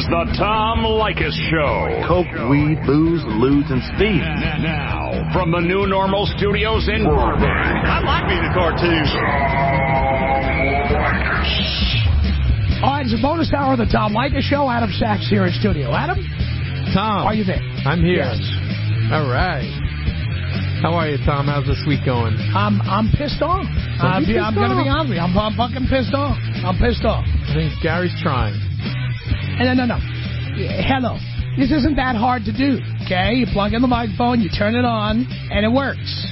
the Tom Leykis Show. Coke, weed, booze, lewds, and speed. Now, from the New Normal Studios in Burbank. I like being a cartoon. All right, it's a bonus hour of the Tom Leykis Show. Adam Sachs here in studio. Adam? Tom. Are you there? I'm here. Yes. All right. How are you, Tom? How's this week going? I'm pissed off. I'm going to be honest with you. I'm fucking pissed off. I'm pissed off. I think Gary's trying. No. Hello. This isn't that hard to do, okay? You plug in the microphone, you turn it on, and it works.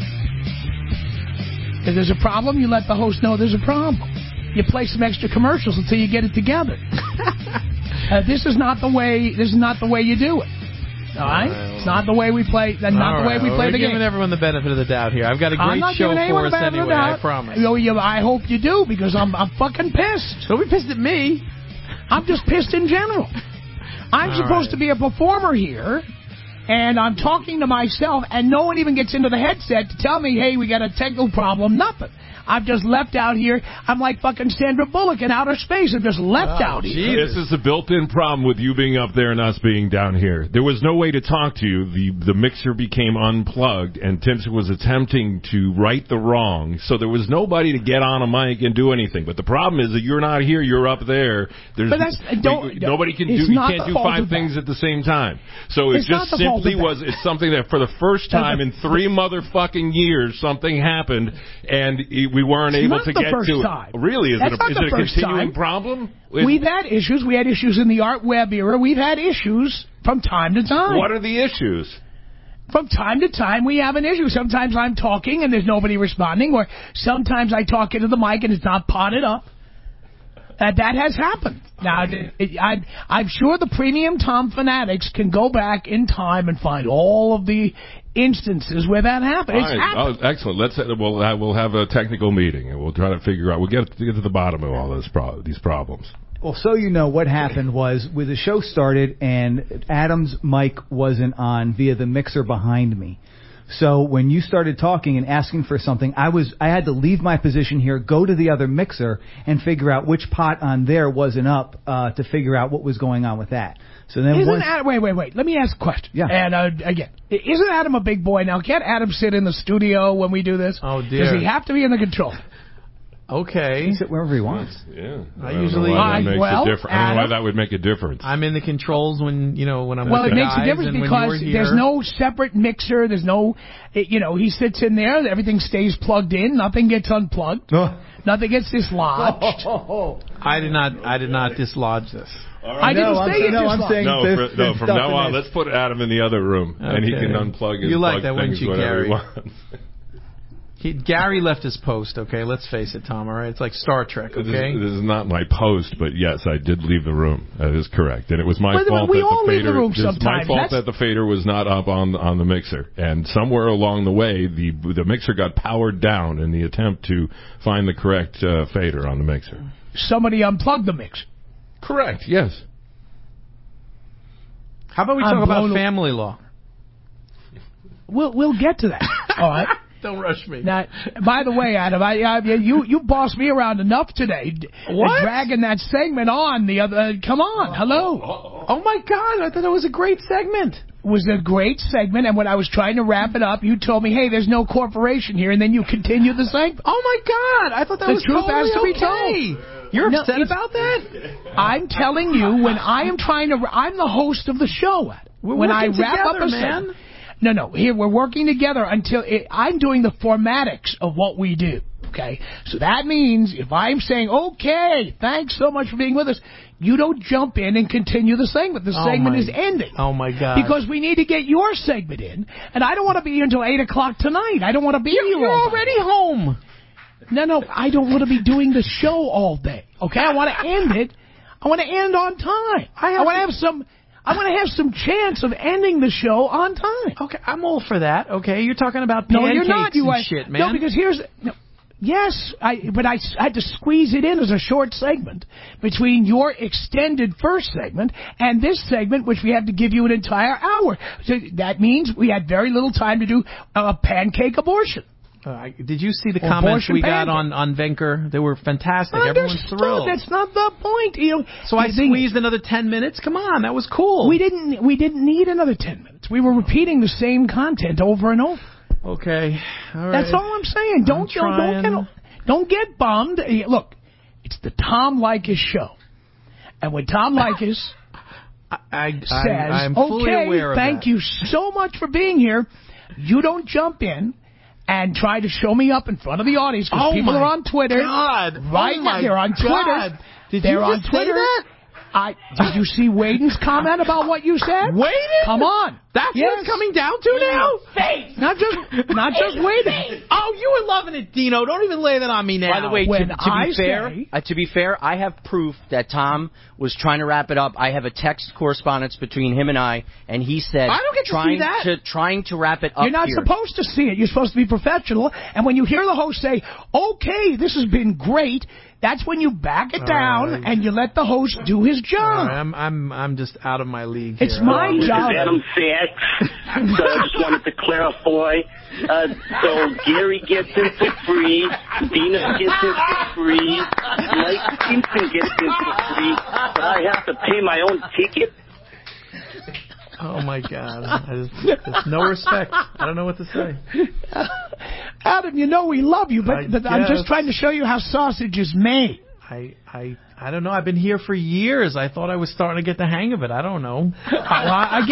If there's a problem, you let the host know there's a problem. You play some extra commercials until you get it together. This is not the way. This is not the way you do it. All right, it's not the way we play. That's not the way we play the game. We're giving everyone the benefit of the doubt here. I've got a great show for us anyway. I promise. I hope you do, because I'm fucking pissed. Don't be pissed at me. I'm just pissed in general. I'm supposed to be a performer here, and I'm talking to myself, and no one even gets into the headset to tell me, hey, we got a technical problem. Nothing. I've just left out here. I'm like fucking Sandra Bullock in outer space. I'm just left out here. This is a built-in problem with you being up there and us being down here. There was no way to talk to you. The mixer became unplugged, and Timpson was attempting to right the wrong, so there was nobody to get on a mic and do anything. But the problem is that you're not here. You're up there. Nobody can do. You can't do five things at the same time. So it just simply was. It's something that for the first time in 3 motherfucking years, something happened, and we weren't able to get to it. Really? Is it a continuing problem? We've had issues. We had issues in the Art Web era. We've had issues from time to time. What are the issues? From time to time, we have an issue. Sometimes I'm talking and there's nobody responding, or sometimes I talk into the mic and it's not potted up. That has happened. Now, I'm sure the Premium Tom fanatics can go back in time and find all of the instances where that happened. It's happened. Oh, excellent. We'll have a technical meeting and we'll try to figure out. We'll get to the bottom of all these problems. Well, so you know, what happened was when the show started and Adam's mic wasn't on via the mixer behind me. So when you started talking and asking for something, I had to leave my position here, go to the other mixer, and figure out which pot on there wasn't up to figure out what was going on with that. So then wait. Let me ask a question. Yeah. And again, isn't Adam a big boy now? Can't Adam sit in the studio when we do this? Oh, dear. Does he have to be in the control? Okay. He can sit wherever he wants. Yeah. I usually. I don't know why that would make a difference. I'm in the controls when I'm with the guys. Well, it makes a difference because there's no separate mixer. There's no, he sits in there. Everything stays plugged in. Nothing gets unplugged. Nothing gets dislodged. I did not dislodge this. Right. I didn't say it. I'm saying from now on, let's put Adam in the other room and he can unplug and plug things whatever he wants. Gary left his post, okay? Let's face it, Tom, all right? It's like Star Trek, okay? This is not my post, but yes, I did leave the room. That is correct. And it was my fault that the fader was not up on the mixer. And somewhere along the way, the mixer got powered down in the attempt to find the correct fader on the mixer. Somebody unplugged the mixer. Correct, yes. How about we talk about family law? We'll get to that, all right? Don't rush me. Now, by the way, Adam, you bossed me around enough today. What? Dragging that segment on the other. Come on, hello. Oh my God! I thought it was a great segment. It was a great segment, and when I was trying to wrap it up, you told me, "Hey, there's no corporation here," and then you continued the segment. Oh my God! I thought that was truth totally has to be told. You're upset about that? I'm telling you, when I am I'm the host of the show. When I wrap up a segment. No. Here, we're working together until I'm doing the formatics of what we do, okay? So that means if I'm saying, okay, thanks so much for being with us, you don't jump in and continue the segment. The segment is ending. Oh, my God. Because we need to get your segment in, and I don't want to be here until 8 o'clock tonight. I don't want to be here You're already home. No, I don't want to be doing the show all day, okay? I want to end it. I want to end on time. I want to have some chance of ending the show on time. Okay, I'm all for that. Okay, you're talking about pancakes and shit, man. No, because yes, but I had to squeeze it in as a short segment between your extended first segment and this segment, which we have to give you an entire hour. So that means we had very little time to do a pancake abortion. Did you see the comments we got on Venker? They were fantastic. Everyone's thrilled. That's not the point. So I squeezed another 10 minutes. Come on, that was cool. We didn't need another 10 minutes. We were repeating the same content over and over. Okay, all right. That's all I'm saying. Don't get bummed. Look, it's the Tom Leykis show, and when Tom Leykis says, I'm fully aware of thank that. you so much for being here, you don't jump in and try to show me up in front of the audience because people are on Twitter. God. Right now, they're on Twitter. Did they're you on just Twitter. say that? Did you see Waden's comment about what you said? Waden? Come on. That's what it's coming down to now? Face. Not just Waden. Oh, you were loving it, Dino. Don't even lay that on me now. By the way, When to be fair, I have proof that Tom was trying to wrap it up. I have a text correspondence between him and he said, I don't get to see that. trying to wrap it up. You're not supposed to see it. You're supposed to be professional. And when you hear the host say, okay, this has been great, that's when you back it down and you let the host do his job. I'm just out of my league. It's here. my job. Adam Sachs. So I just wanted to clarify. So Gary gets in for free, Dina gets in for free, Mike Simpson gets in for free, but I have to pay my own ticket. Oh my God! There's no respect. I don't know what to say. Adam, you know we love you, but I'm just trying to show you how sausage is made. I don't know. I've been here for years. I thought I was starting to get the hang of it. I don't know. I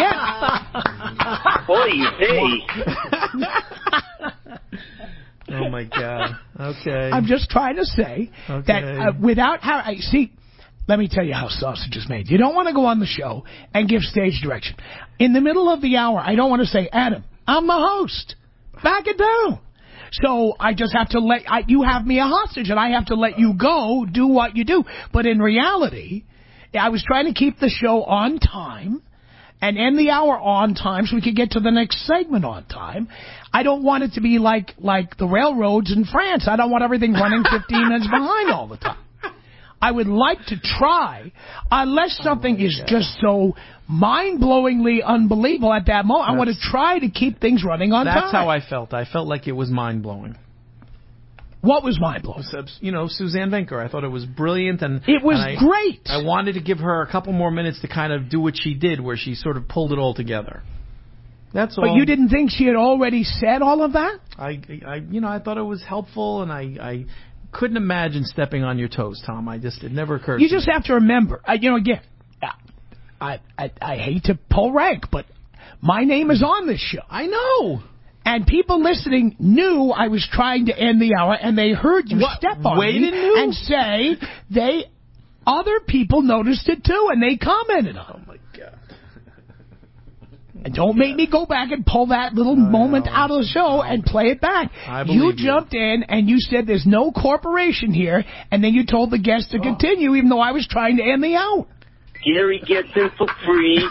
get it. Oh my God. Okay. I'm just trying to say that without see. Let me tell you how sausage is made. You don't want to go on the show and give stage direction. In the middle of the hour, I don't want to say, Adam, I'm the host. Back it down. So I just have to you have me a hostage, and I have to let you go do what you do. But in reality, I was trying to keep the show on time and end the hour on time so we could get to the next segment on time. I don't want it to be like the railroads in France. I don't want everything running 15 minutes behind all the time. I would like to try, unless something is just so mind-blowingly unbelievable at that moment. I want to try to keep things running on time. That's how I felt. I felt like it was mind-blowing. What was mind-blowing? Suzanne Venker. I thought it was brilliant. And it was great. I wanted to give her a couple more minutes to kind of do what she did, where she sort of pulled it all together. That's all. But you didn't think she had already said all of that? I thought it was helpful, and I couldn't imagine stepping on your toes, Tom. It never occurred to me. You just have to remember, again, I hate to pull rank, but my name is on this show. I know. And people listening knew I was trying to end the hour, and they heard you step on me and say other people noticed it too, and they commented on it. Oh, my God. And don't make me go back and pull that little moment out of the show and play it back. You jumped in and you said there's no corporation here, and then you told the guest to continue even though I was trying to end the hour. Gary gets in for free.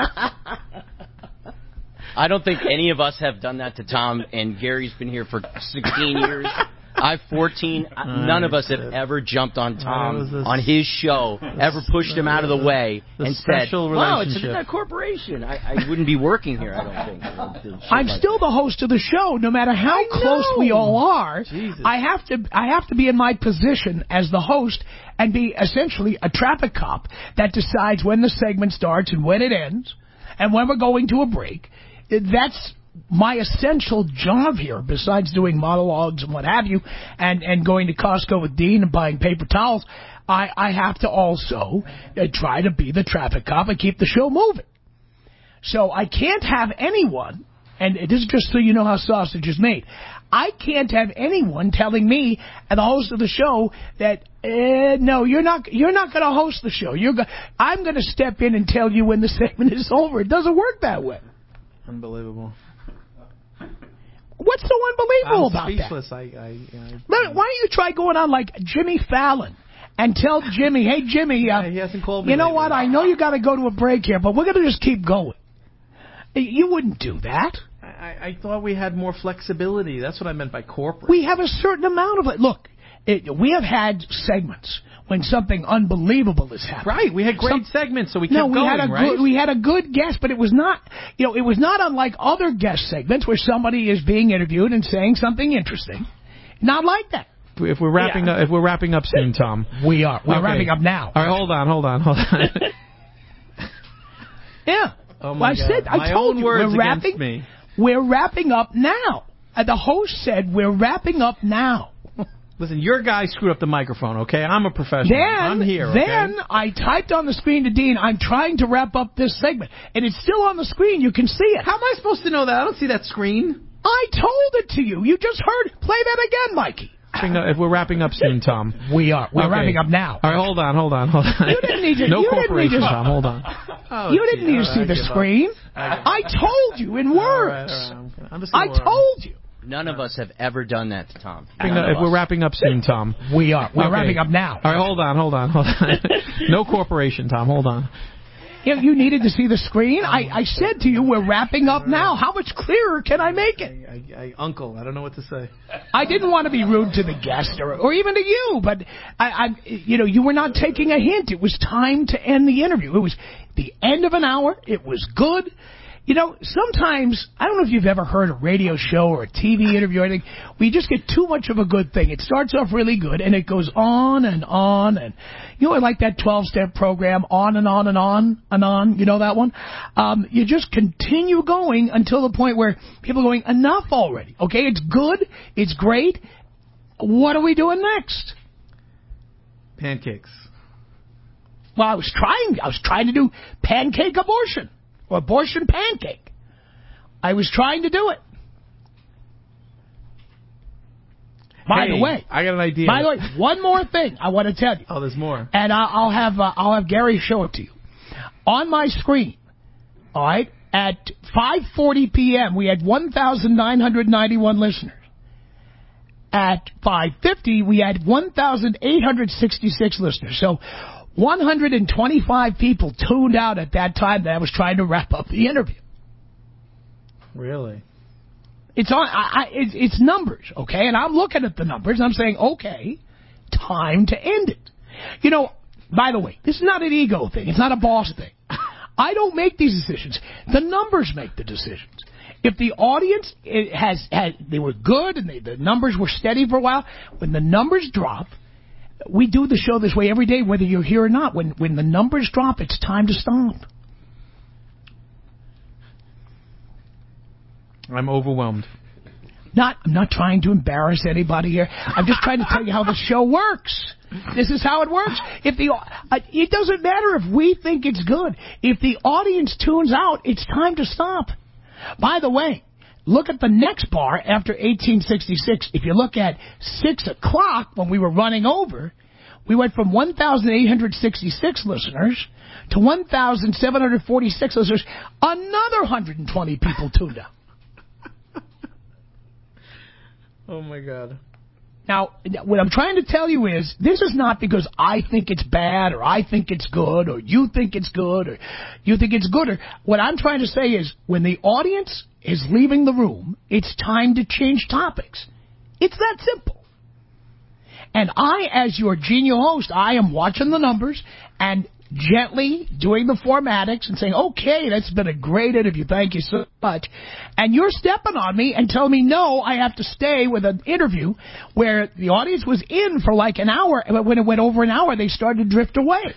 I don't think any of us have done that to Tom, and Gary's been here for 16 years. I've 14. None of us have ever jumped on Tom on his show, ever pushed him out of the way, and said, "Wow, it's a corporation. I wouldn't be working here." I don't think. I'm still the host of the show, no matter how close we all are. Jesus. I have to be in my position as the host and be essentially a traffic cop that decides when the segment starts and when it ends, and when we're going to a break. That's my essential job here, besides doing monologues and what have you, and going to Costco with Dean and buying paper towels. I have to also try to be the traffic cop and keep the show moving. So I can't have anyone, and this is just so you know how sausage is made, I can't have anyone telling me, and the host of the show, that no, you're not going to host the show. I'm going to step in and tell you when the segment is over. It doesn't work that way. Unbelievable. What's so unbelievable about speechless. that? Why don't you try going on like Jimmy Fallon and tell Jimmy, hey, Jimmy, he hasn't called me you know lately. what? I know you got to go to a break here, but we're going to just keep going. You wouldn't do that. I thought we had more flexibility. That's what I meant by corporate. We have a certain amount of it. Look, We have had segments when something unbelievable has happened. Right, we had great segments, so we kept going, right? We had a good guest, but it was not, it was not unlike other guest segments where somebody is being interviewed and saying something interesting. Not like that. If we're wrapping up soon, Tom. We are. We're wrapping up now. All right, hold on. Yeah. Oh my God. I told you, we're wrapping. We're wrapping up now. The host said we're wrapping up now. Listen, your guy screwed up the microphone, okay? I'm a professional. I'm here, okay? Then I typed on the screen to Dean, I'm trying to wrap up this segment. And it's still on the screen. You can see it. How am I supposed to know that? I don't see that screen. I told it to you. You just heard. Play that again, Mikey. If we're wrapping up soon, Tom. We are. We're wrapping up now. All right, hold on. You didn't need to. No corporation, Tom. Hold on. You didn't need to see the screen. I told you in words. I told you. None of us have ever done that to Tom. If we're wrapping up soon, Tom. We are. We're wrapping up now. All right, hold on. No corporation, Tom. Hold on. You needed to see the screen? I said to you, we're wrapping up now. How much clearer can I make it? Uncle, I don't know what to say. I didn't want to be rude to the guest or even to you, but you were not taking a hint. It was time to end the interview. It was the end of an hour. It was good. Sometimes, I don't know if you've ever heard a radio show or a TV interview or anything, we just get too much of a good thing. It starts off really good, and it goes on and on, and like that 12-step program, on and on and on and on, you know that one? You just continue going until the point where people are going, enough already, okay? It's good, it's great, what are we doing next? Pancakes. Well, I was trying to do pancake abortion. Or abortion pancake. I was trying to do it. By the way, I got an idea. By the way, one more thing I want to tell you. Oh, there's more. And I'll have Gary show it to you. On my screen, all right, at 5:40 p.m., we had 1,991 listeners. At 5:50, we had 1,866 listeners. So 125 people tuned out at that time that I was trying to wrap up the interview. Really? It's on. It's numbers, okay? And I'm looking at the numbers, and I'm saying, okay, time to end it. By the way, this is not an ego thing. It's not a boss thing. I don't make these decisions. The numbers make the decisions. If the audience they were good and the numbers were steady for a while, when the numbers drop, we do the show this way every day, whether you're here or not. When the numbers drop, it's time to stop. I'm overwhelmed. I'm not trying to embarrass anybody here. I'm just trying to tell you how the show works. This is how it works. It doesn't matter if we think it's good. If the audience tunes out, it's time to stop. By the way, look at the next bar after 1866. If you look at 6 o'clock when we were running over, we went from 1,866 listeners to 1,746 listeners. Another 120 people tuned out. Oh, my God. Now, what I'm trying to tell you is, this is not because I think it's bad or I think it's good or you think it's good or you think it's good. What I'm trying to say is, when the audience is leaving the room, it's time to change topics. It's that simple. And I, as your genial host, I am watching the numbers and gently doing the formatics and saying, okay, that's been a great interview, thank you so much. And you're stepping on me and telling me, no, I have to stay with an interview where the audience was in for like an hour, but when it went over an hour, they started to drift away.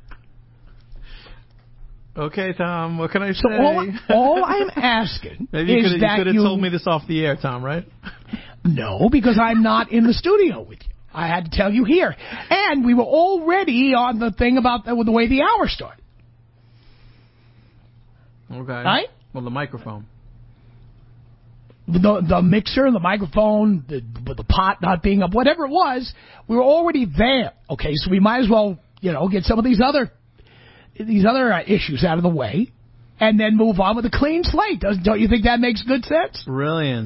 Okay, Tom, what can I say? So all I'm asking Maybe is you could have told me this off the air, Tom, right? No, because I'm not in the studio with you. I had to tell you here. And we were already on the thing about the way the hour started. Okay. Right? Well, the microphone. The mixer, the microphone, the pot not being up, whatever it was, we were already there. Okay, so we might as well, get some of these other issues out of the way and then move on with a clean slate. Don't you think that makes good sense? Brilliant.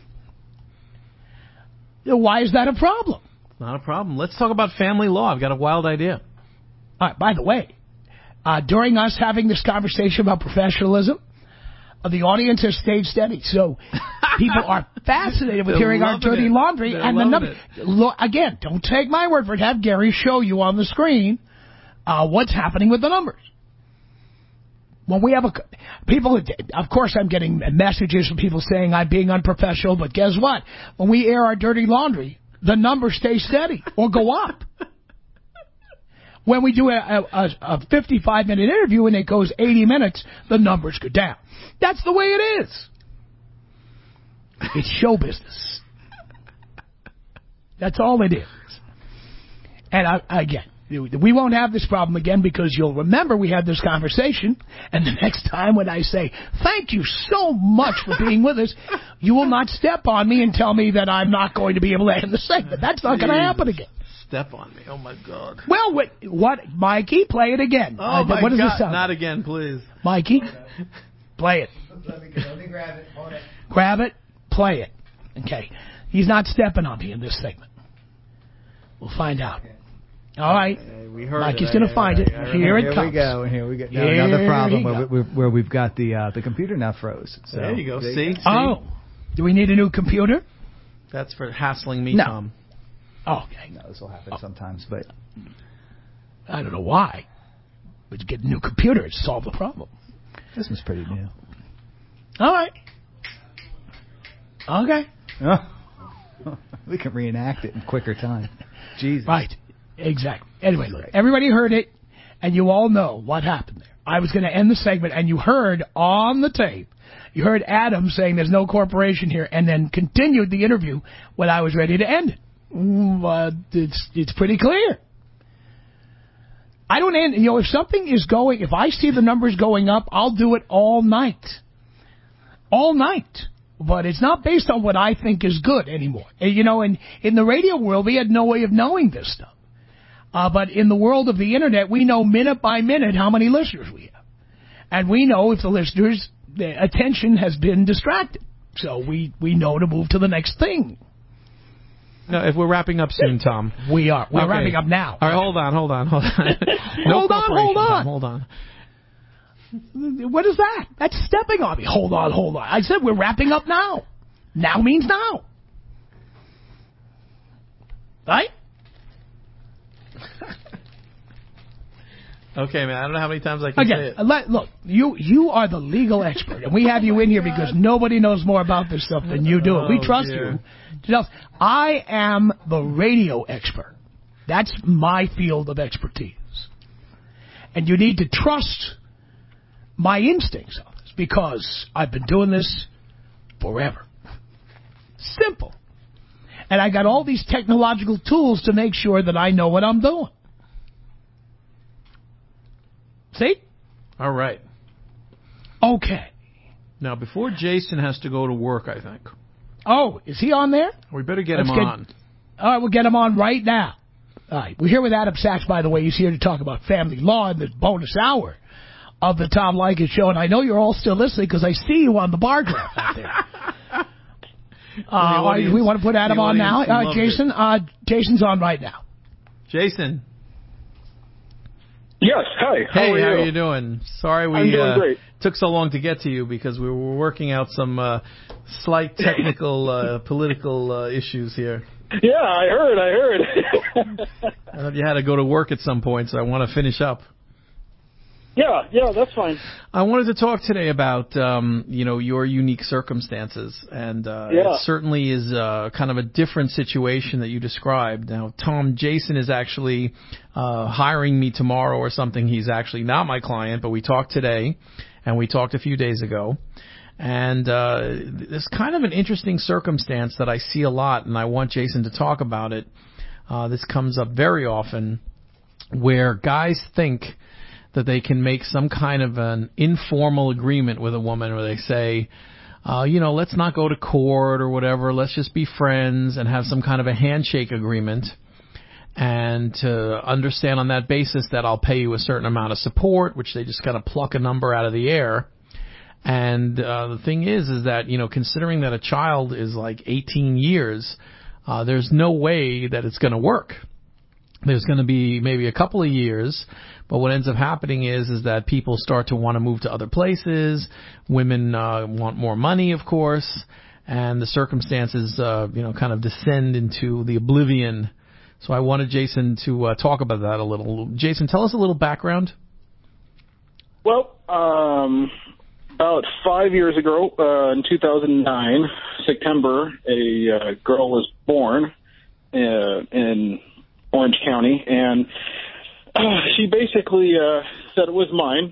Why is that a problem? Not a problem. Let's talk about family law. I've got a wild idea. All right, by the way, during us having this conversation about professionalism, the audience has stayed steady. So People are fascinated with hearing our dirty laundry. They're and the loving look, again, don't take my word for it. Have Gary show you on the screen what's happening with the numbers. When we have people, of course I'm getting messages from people saying I'm being unprofessional, but guess what? When we air our dirty laundry, the numbers stay steady or go up. When we do a 55-minute interview and it goes 80 minutes, the numbers go down. That's the way it is. It's show business. That's all it is. And again, we won't have this problem again because you'll remember we had this conversation, and the next time when I say, thank you so much for being with us, you will not step on me and tell me that I'm not going to be able to end the segment. That's not going to happen again. Step on me. Oh, my God. Well, what? Mikey, play it again. Oh, my what does God. this sound? Not again, please. Mikey, play it. Let me grab it. Hold it. Grab it, play it. Okay. He's not stepping on me in this segment. We'll find out. All right. We heard Mikey's going to find it. Here it comes. Here we go. Now, another problem where we've got the computer now froze. So. There you go. See? Oh. Do we need a new computer? That's for hassling me, No. Tom. Oh, okay. No, this will happen sometimes, but I don't know why. But you get a new computer and solve the problem. this one's pretty new. All right. Okay. We can reenact it in quicker time. Jesus. Right. Exactly. Anyway, look, everybody heard it, and you all know what happened there. I was going to end the segment, and you heard on the tape, you heard Adam saying there's no corporation here, and then continued the interview when I was ready to end it. It's pretty clear. I don't end, if something is going, if I see the numbers going up, I'll do it all night. All night. But it's not based on what I think is good anymore. And, in the radio world, we had no way of knowing this stuff. But in the world of the Internet, we know minute by minute how many listeners we have. And we know if the listeners' attention has been distracted. So we know to move to the next thing. No, if we're wrapping up soon, Tom. We are. We're Okay. wrapping up now. All right, hold on. Hold on. Tom, hold on. What is that? That's stepping on me. Hold on. I said we're wrapping up now. Now means now. Right? Okay, man. I don't know how many times I can say it. Look, you are the legal expert, and we have you in here because nobody knows more about this stuff than you do. We trust you. I am the radio expert. That's my field of expertise. And you need to trust my instincts on this because I've been doing this forever. Simple. And I got all these technological tools to make sure that I know what I'm doing. See? All right. Okay. Now, before Jason has to go to work, I think. Oh, is he on there? We better get him on. All right, we'll get him on right now. All right, we're here with Adam Sachs, by the way. He's here to talk about family law in the bonus hour of the Tom Leykis Show. And I know you're all still listening because I see you on the bar graph out there. We want to put Adam on now. Jason, Jason's on right now. Jason. Yes, hi. How are you doing? Sorry I'm doing great. Took so long to get to you because we were working out some slight technical political issues here. Yeah, I heard. I thought you had to go to work at some point, so I want to finish up. Yeah, that's fine. I wanted to talk today about, your unique circumstances, and it certainly is kind of a different situation that you described. Now, Jason is actually hiring me tomorrow or something. He's actually not my client, but we talked today, and we talked a few days ago. And there's kind of an interesting circumstance that I see a lot, and I want Jason to talk about it. This comes up very often, where guys think that they can make some kind of an informal agreement with a woman where they say, let's not go to court or whatever, let's just be friends and have some kind of a handshake agreement, and to understand on that basis that I'll pay you a certain amount of support, which they just kind of pluck a number out of the air. And the thing is that, considering that a child is like 18 years, there's no way that it's going to work. There's going to be maybe a couple of years, but what ends up happening is that people start to want to move to other places. Women want more money, of course, and the circumstances, kind of descend into the oblivion. So I wanted Jason to talk about that a little. Jason, tell us a little background. Well, about 5 years ago, in 2009, September, a girl was born in Orange County, and she basically said it was mine.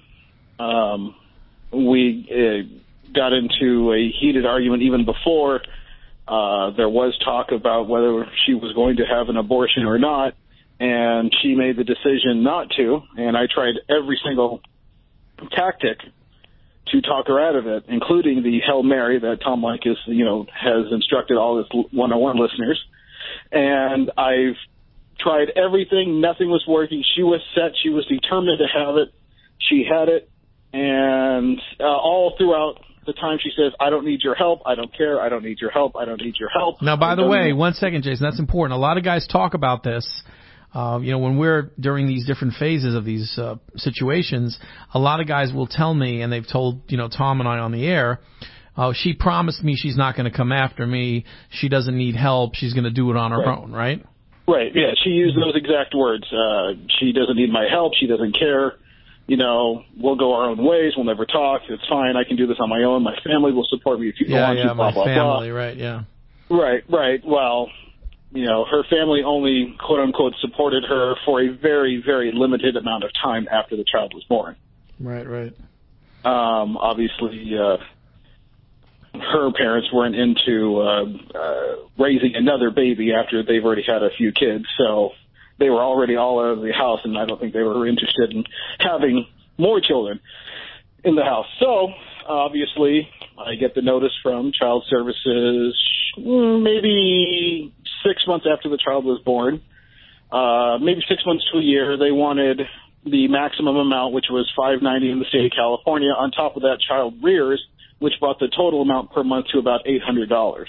We got into a heated argument even before there was talk about whether she was going to have an abortion or not, and she made the decision not to, and I tried every single tactic to talk her out of it, including the Hail Mary that Tom Leykis, has instructed all his 101 listeners. And I've tried everything. Nothing was working. She was set. She was determined to have it. She had it. And all throughout the time she says, I don't need your help. I don't care. I don't need your help. I don't need your help. Now, by the way, 1 second, Jason, that's important. A lot of guys talk about this. When we're during these different phases of these situations, a lot of guys will tell me, and they've told, Tom and I on the air, she promised me she's not going to come after me. She doesn't need help. She's going to do it on her own, right? Right, yeah. She used those exact words. She doesn't need my help. She doesn't care. We'll go our own ways. We'll never talk. It's fine. I can do this on my own. My family will support me if you want to, blah, blah, family, blah. Right, yeah. Right. Well, her family only, quote unquote, supported her for a very, very limited amount of time after the child was born. Right. Obviously, her parents weren't into raising another baby after they've already had a few kids, so they were already all out of the house, and I don't think they were interested in having more children in the house. So, obviously, I get the notice from Child Services maybe 6 months after the child was born, maybe 6 months to a year. They wanted the maximum amount, which was $590 in the state of California. On top of that, child rears, which brought the total amount per month to about $800.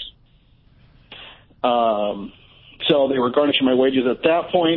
So they were garnishing my wages at that point.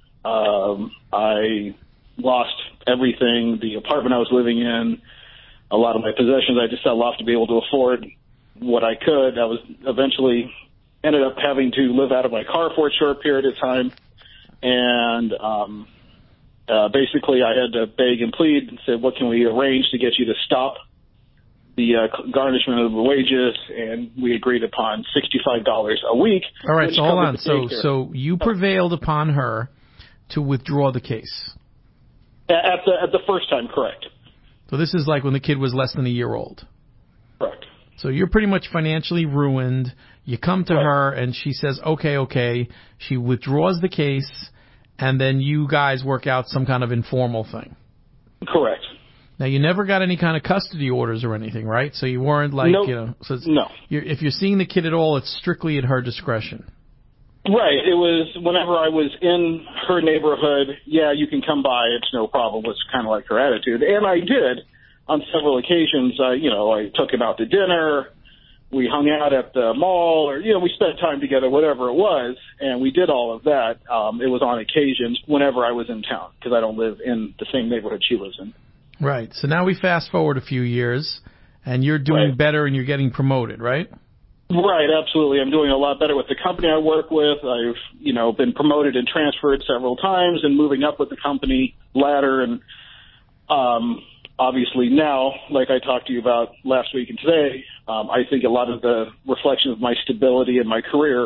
I lost everything, the apartment I was living in, a lot of my possessions I just sell off to be able to afford what I could. I was eventually ended up having to live out of my car for a short period of time. And basically I had to beg and plead and said, what can we arrange to get you to stop the garnishment of the wages? And we agreed upon $65 a week. All right, so hold on. So you prevailed upon her to withdraw the case? At the first time, correct. So this is like when the kid was less than a year old? Correct. So you're pretty much financially ruined. You come to her, and she says, okay. She withdraws the case, and then you guys work out some kind of informal thing. Correct. Now, you never got any kind of custody orders or anything, right? So you weren't like, nope. No. If you're seeing the kid at all, it's strictly at her discretion. Right. It was whenever I was in her neighborhood, yeah, you can come by. It's no problem. It's kind of like her attitude. And I did on several occasions. I took him out to dinner. We hung out at the mall, or, we spent time together, whatever it was. And we did all of that. It was on occasions whenever I was in town, because I don't live in the same neighborhood she lives in. Right. So now we fast forward a few years, and you're doing better and you're getting promoted, right? Right, absolutely. I'm doing a lot better with the company I work with. I've, been promoted and transferred several times and moving up with the company ladder. And obviously now, like I talked to you about last week and today, I think a lot of the reflection of my stability in my career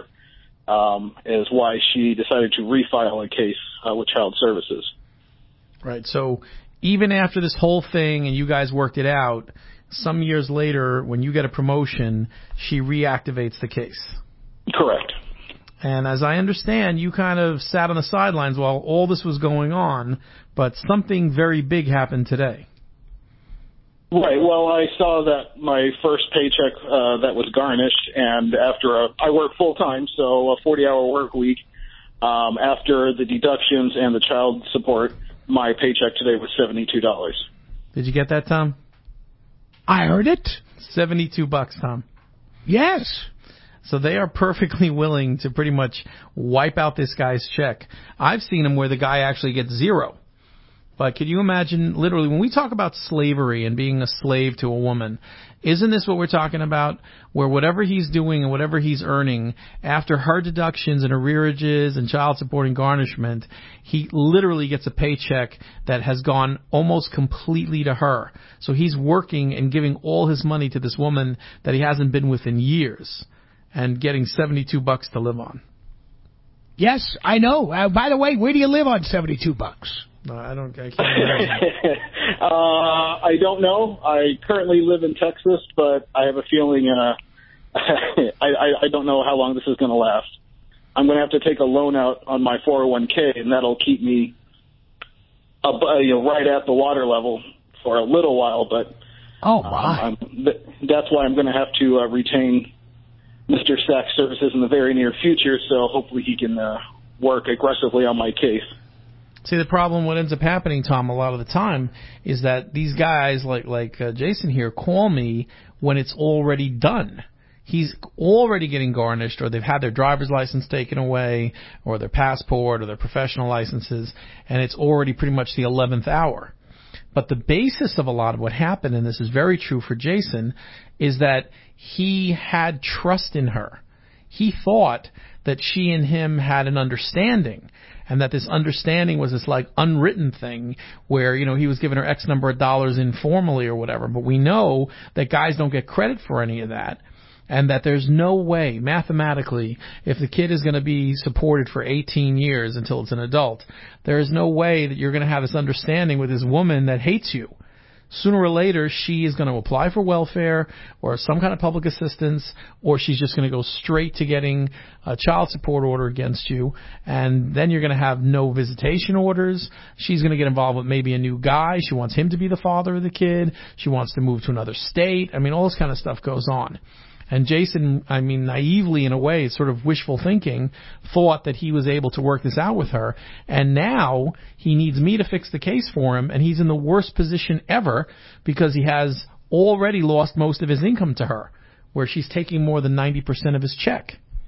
is why she decided to refile a case with Child Services. Right. So even after this whole thing and you guys worked it out, some years later, when you get a promotion, she reactivates the case. Correct. And as I understand, you kind of sat on the sidelines while all this was going on, but something very big happened today. Right. Well, I saw that my first paycheck that was garnished, and after I work full time, so a 40-hour work week, after the deductions and the child support, my paycheck today was $72. Did you get that, Tom? I heard it. $72, Tom. Yes. So they are perfectly willing to pretty much wipe out this guy's check. I've seen them where the guy actually gets zero. But could you imagine, literally, when we talk about slavery and being a slave to a woman, isn't this what we're talking about? Where whatever he's doing and whatever he's earning, after her deductions and arrearages and child support and garnishment, he literally gets a paycheck that has gone almost completely to her. So he's working and giving all his money to this woman that he hasn't been with in years and getting $72 to live on. Yes, I know. By the way, where do you live on $72? No, I can't imagine. I don't know. I currently live in Texas, but I have a feeling I don't know how long this is going to last. I'm going to have to take a loan out on my 401k, and that'll keep me right at the water level for a little while. But that's why I'm going to have to retain Mr. Stack's services in the very near future, so hopefully he can work aggressively on my case. See, the problem, what ends up happening, Tom, a lot of the time, is that these guys like Jason here call me when it's already done. He's already getting garnished, or they've had their driver's license taken away, or their passport, or their professional licenses, and it's already pretty much the 11th hour. But the basis of a lot of what happened, and this is very true for Jason, is that he had trust in her. He thought that she and him had an understanding, and that this understanding was this like unwritten thing where, he was giving her X number of dollars informally or whatever. But we know that guys don't get credit for any of that, and that there's no way mathematically, if the kid is going to be supported for 18 years until it's an adult, there is no way that you're going to have this understanding with this woman that hates you. Sooner or later, she is going to apply for welfare or some kind of public assistance, or she's just going to go straight to getting a child support order against you, and then you're going to have no visitation orders. She's going to get involved with maybe a new guy. She wants him to be the father of the kid. She wants to move to another state. I mean, all this kind of stuff goes on. And Jason, naively in a way, sort of wishful thinking, thought that he was able to work this out with her. And now he needs me to fix the case for him, and he's in the worst position ever because he has already lost most of his income to her, where she's taking more than 90% of his check.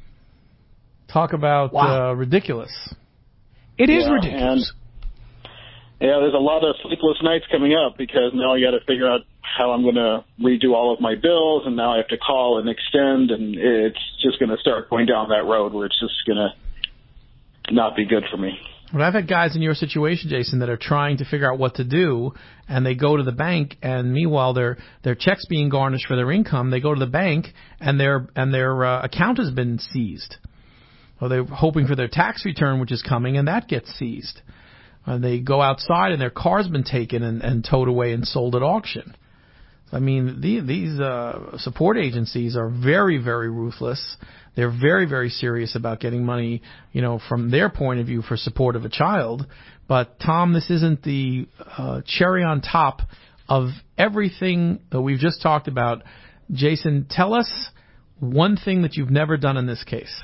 Talk about ridiculous. It is ridiculous. There's a lot of sleepless nights coming up because now I got to figure out how I'm going to redo all of my bills, and now I have to call and extend, and it's just going to start going down that road where it's just going to not be good for me. But I've had guys in your situation, Jason, that are trying to figure out what to do, and they go to the bank, and meanwhile their check's being garnished for their income. They go to the bank, and their account has been seized. Or they're hoping for their tax return, which is coming, and that gets seized. They go outside, and their car's been taken and towed away and sold at auction. I mean, these support agencies are very, very ruthless. They're very, very serious about getting money, from their point of view for support of a child. But, Tom, this isn't the cherry on top of everything that we've just talked about. Jason, tell us one thing that you've never done in this case.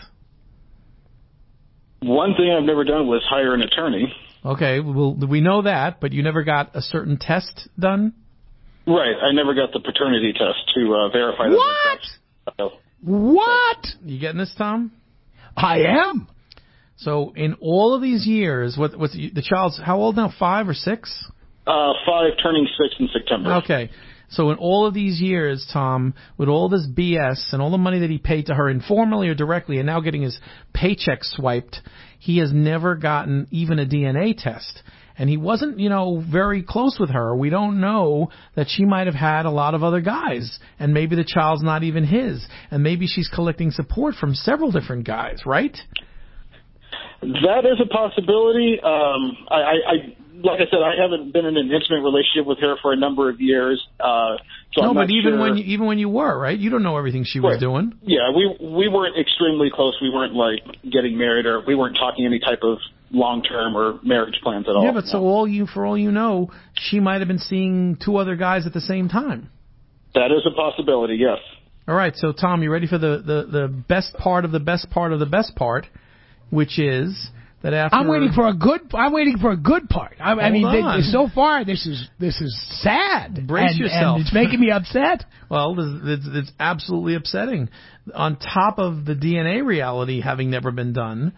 One thing I've never done was hire an attorney. Okay, well, we know that, but you never got a certain test done? Right, I never got the paternity test to verify that. What? You getting this, Tom? I am. So in all of these years, what's the child's how old now? 5 or 6? 5, turning 6 in September. Okay. So in all of these years, Tom, with all this BS and all the money that he paid to her informally or directly and now getting his paycheck swiped, he has never gotten even a DNA test. And he wasn't, very close with her. We don't know that she might have had a lot of other guys. And maybe the child's not even his. And maybe she's collecting support from several different guys, right? That is a possibility. Like I said, I haven't been in an intimate relationship with her for a number of years. So no, but even when you were, right? You don't know everything she was doing. Yeah, we weren't extremely close. We weren't like getting married, or we weren't talking any type of long-term or marriage plans at all. Yeah, but so for all you know, she might have been seeing 2 other guys at the same time. That is a possibility, yes. All right, so Tom, you ready for the best part of the best part of the best part, which is that after I'm waiting for a good part. I mean, so far this is sad. Brace yourself. And it's making me upset. Well, it's absolutely upsetting. On top of the DNA reality having never been done,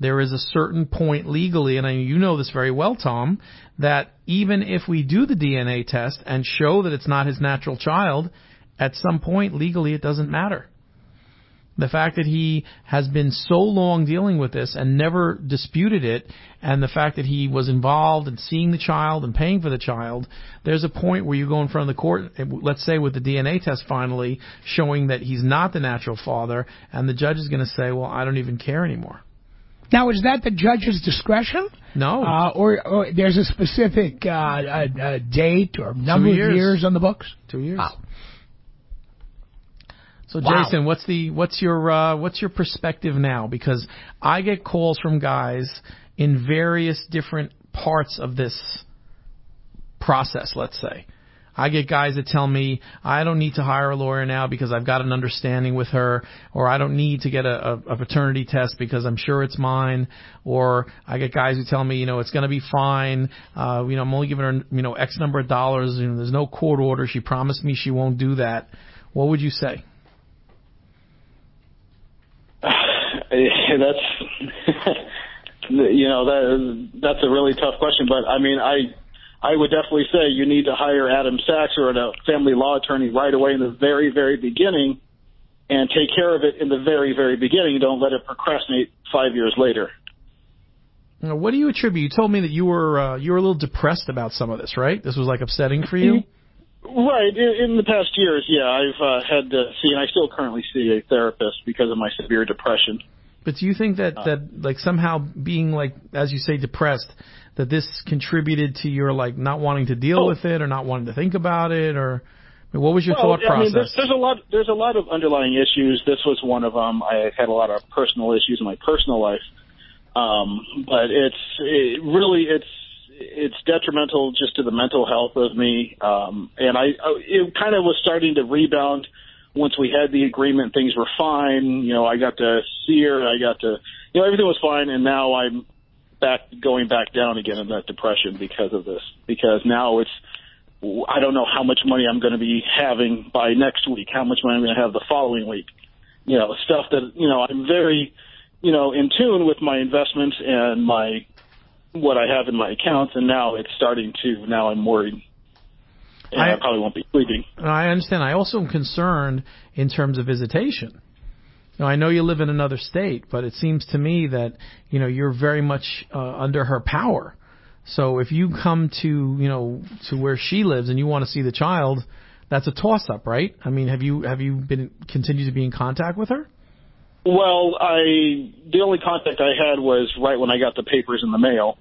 there is a certain point legally, and you know this very well, Tom, that even if we do the DNA test and show that it's not his natural child, at some point legally it doesn't matter. The fact that he has been so long dealing with this and never disputed it, and the fact that he was involved in seeing the child and paying for the child, there's a point where you go in front of the court, let's say with the DNA test finally showing that he's not the natural father, and the judge is going to say, well, I don't even care anymore. Now, is that the judge's discretion? No. Or there's a specific date or number of years on the books? 2 years. Wow. So Jason, what's your perspective now? Because I get calls from guys in various different parts of this process, let's say. I get guys that tell me, I don't need to hire a lawyer now because I've got an understanding with her, or I don't need to get a paternity test because I'm sure it's mine, or I get guys who tell me, it's going to be fine, I'm only giving her, X number of dollars, there's no court order, she promised me she won't do that. What would you say? That's that's a really tough question, but I mean, I would definitely say you need to hire Adam Sachs or a family law attorney right away in the very, very beginning and take care of it in the very, very beginning. Don't let it procrastinate 5 years later. Now, what do you attribute? You told me that you were a little depressed about some of this, right? This was like upsetting for you? Right. In the past years, yeah, I've had to see, and I still currently see a therapist because of my severe depression. But do you think that like somehow being like, as you say, depressed, that this contributed to your like not wanting to deal with it or not wanting to think about it, or what was your thought process? I mean, there's a lot of underlying issues. This was one of them. I had a lot of personal issues in my personal life, but it's detrimental just to the mental health of me, and it kind of was starting to rebound. Once we had the agreement, things were fine. I got to see her. I got to, everything was fine. And now I'm going back down again in that depression because of this. Because now I don't know how much money I'm going to be having by next week, how much money I'm going to have the following week. Stuff that, I'm very, in tune with my investments and what I have in my accounts. And now it's now I'm worried. And I probably won't be sleeping. I understand. I also am concerned in terms of visitation. I know you live in another state, but it seems to me that, you're very much under her power. So if you come to where she lives and you want to see the child, that's a toss-up, right? I mean, have you continued to be in contact with her? Well, the only contact I had was right when I got the papers in the mail,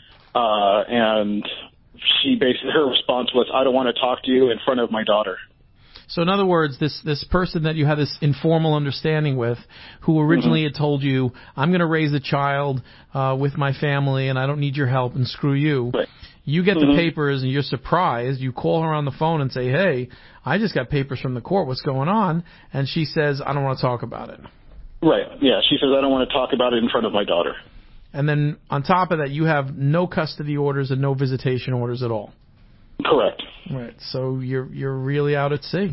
and her response was, I don't want to talk to you in front of my daughter. So in other words, this person that you had this informal understanding with, who originally had told you, I'm going to raise a child with my family and I don't need your help and screw you. Right. You get the papers and you're surprised. You call her on the phone and say, hey, I just got papers from the court. What's going on? And she says, I don't want to talk about it. Right. Yeah. She says, I don't want to talk about it in front of my daughter. And then on top of that, you have no custody orders and no visitation orders at all. Correct. Right. So you're really out at sea.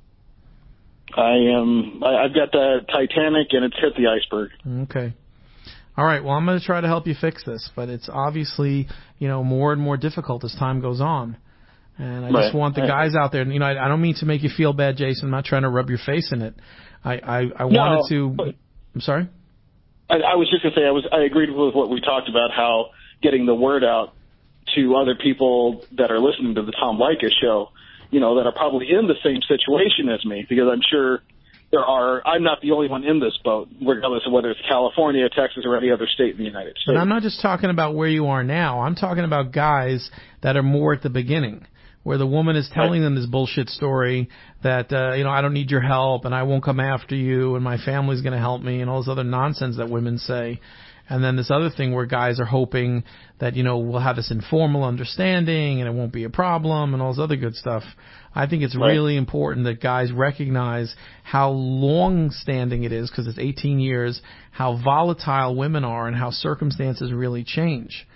I am. I've got the Titanic and it's hit the iceberg. Okay. All right. Well, I'm going to try to help you fix this, but it's obviously, more and more difficult as time goes on. And I just want the guys out there, and, I don't mean to make you feel bad, Jason. I'm not trying to rub your face in it. I wanted to. I'm sorry? I was just going to say I agreed with what we talked about, how getting the word out to other people that are listening to the Tom Leykis show, that are probably in the same situation as me, because I'm sure I'm not the only one in this boat, regardless of whether it's California, Texas, or any other state in the United States. And I'm not just talking about where you are now. I'm talking about guys that are more at the beginning, where the woman is telling them this bullshit story that, I don't need your help and I won't come after you and my family's going to help me and all this other nonsense that women say. And then this other thing where guys are hoping that, we'll have this informal understanding and it won't be a problem and all this other good stuff. I think it's really important that guys recognize how long-standing it is, because it's 18 years, how volatile women are and how circumstances really change.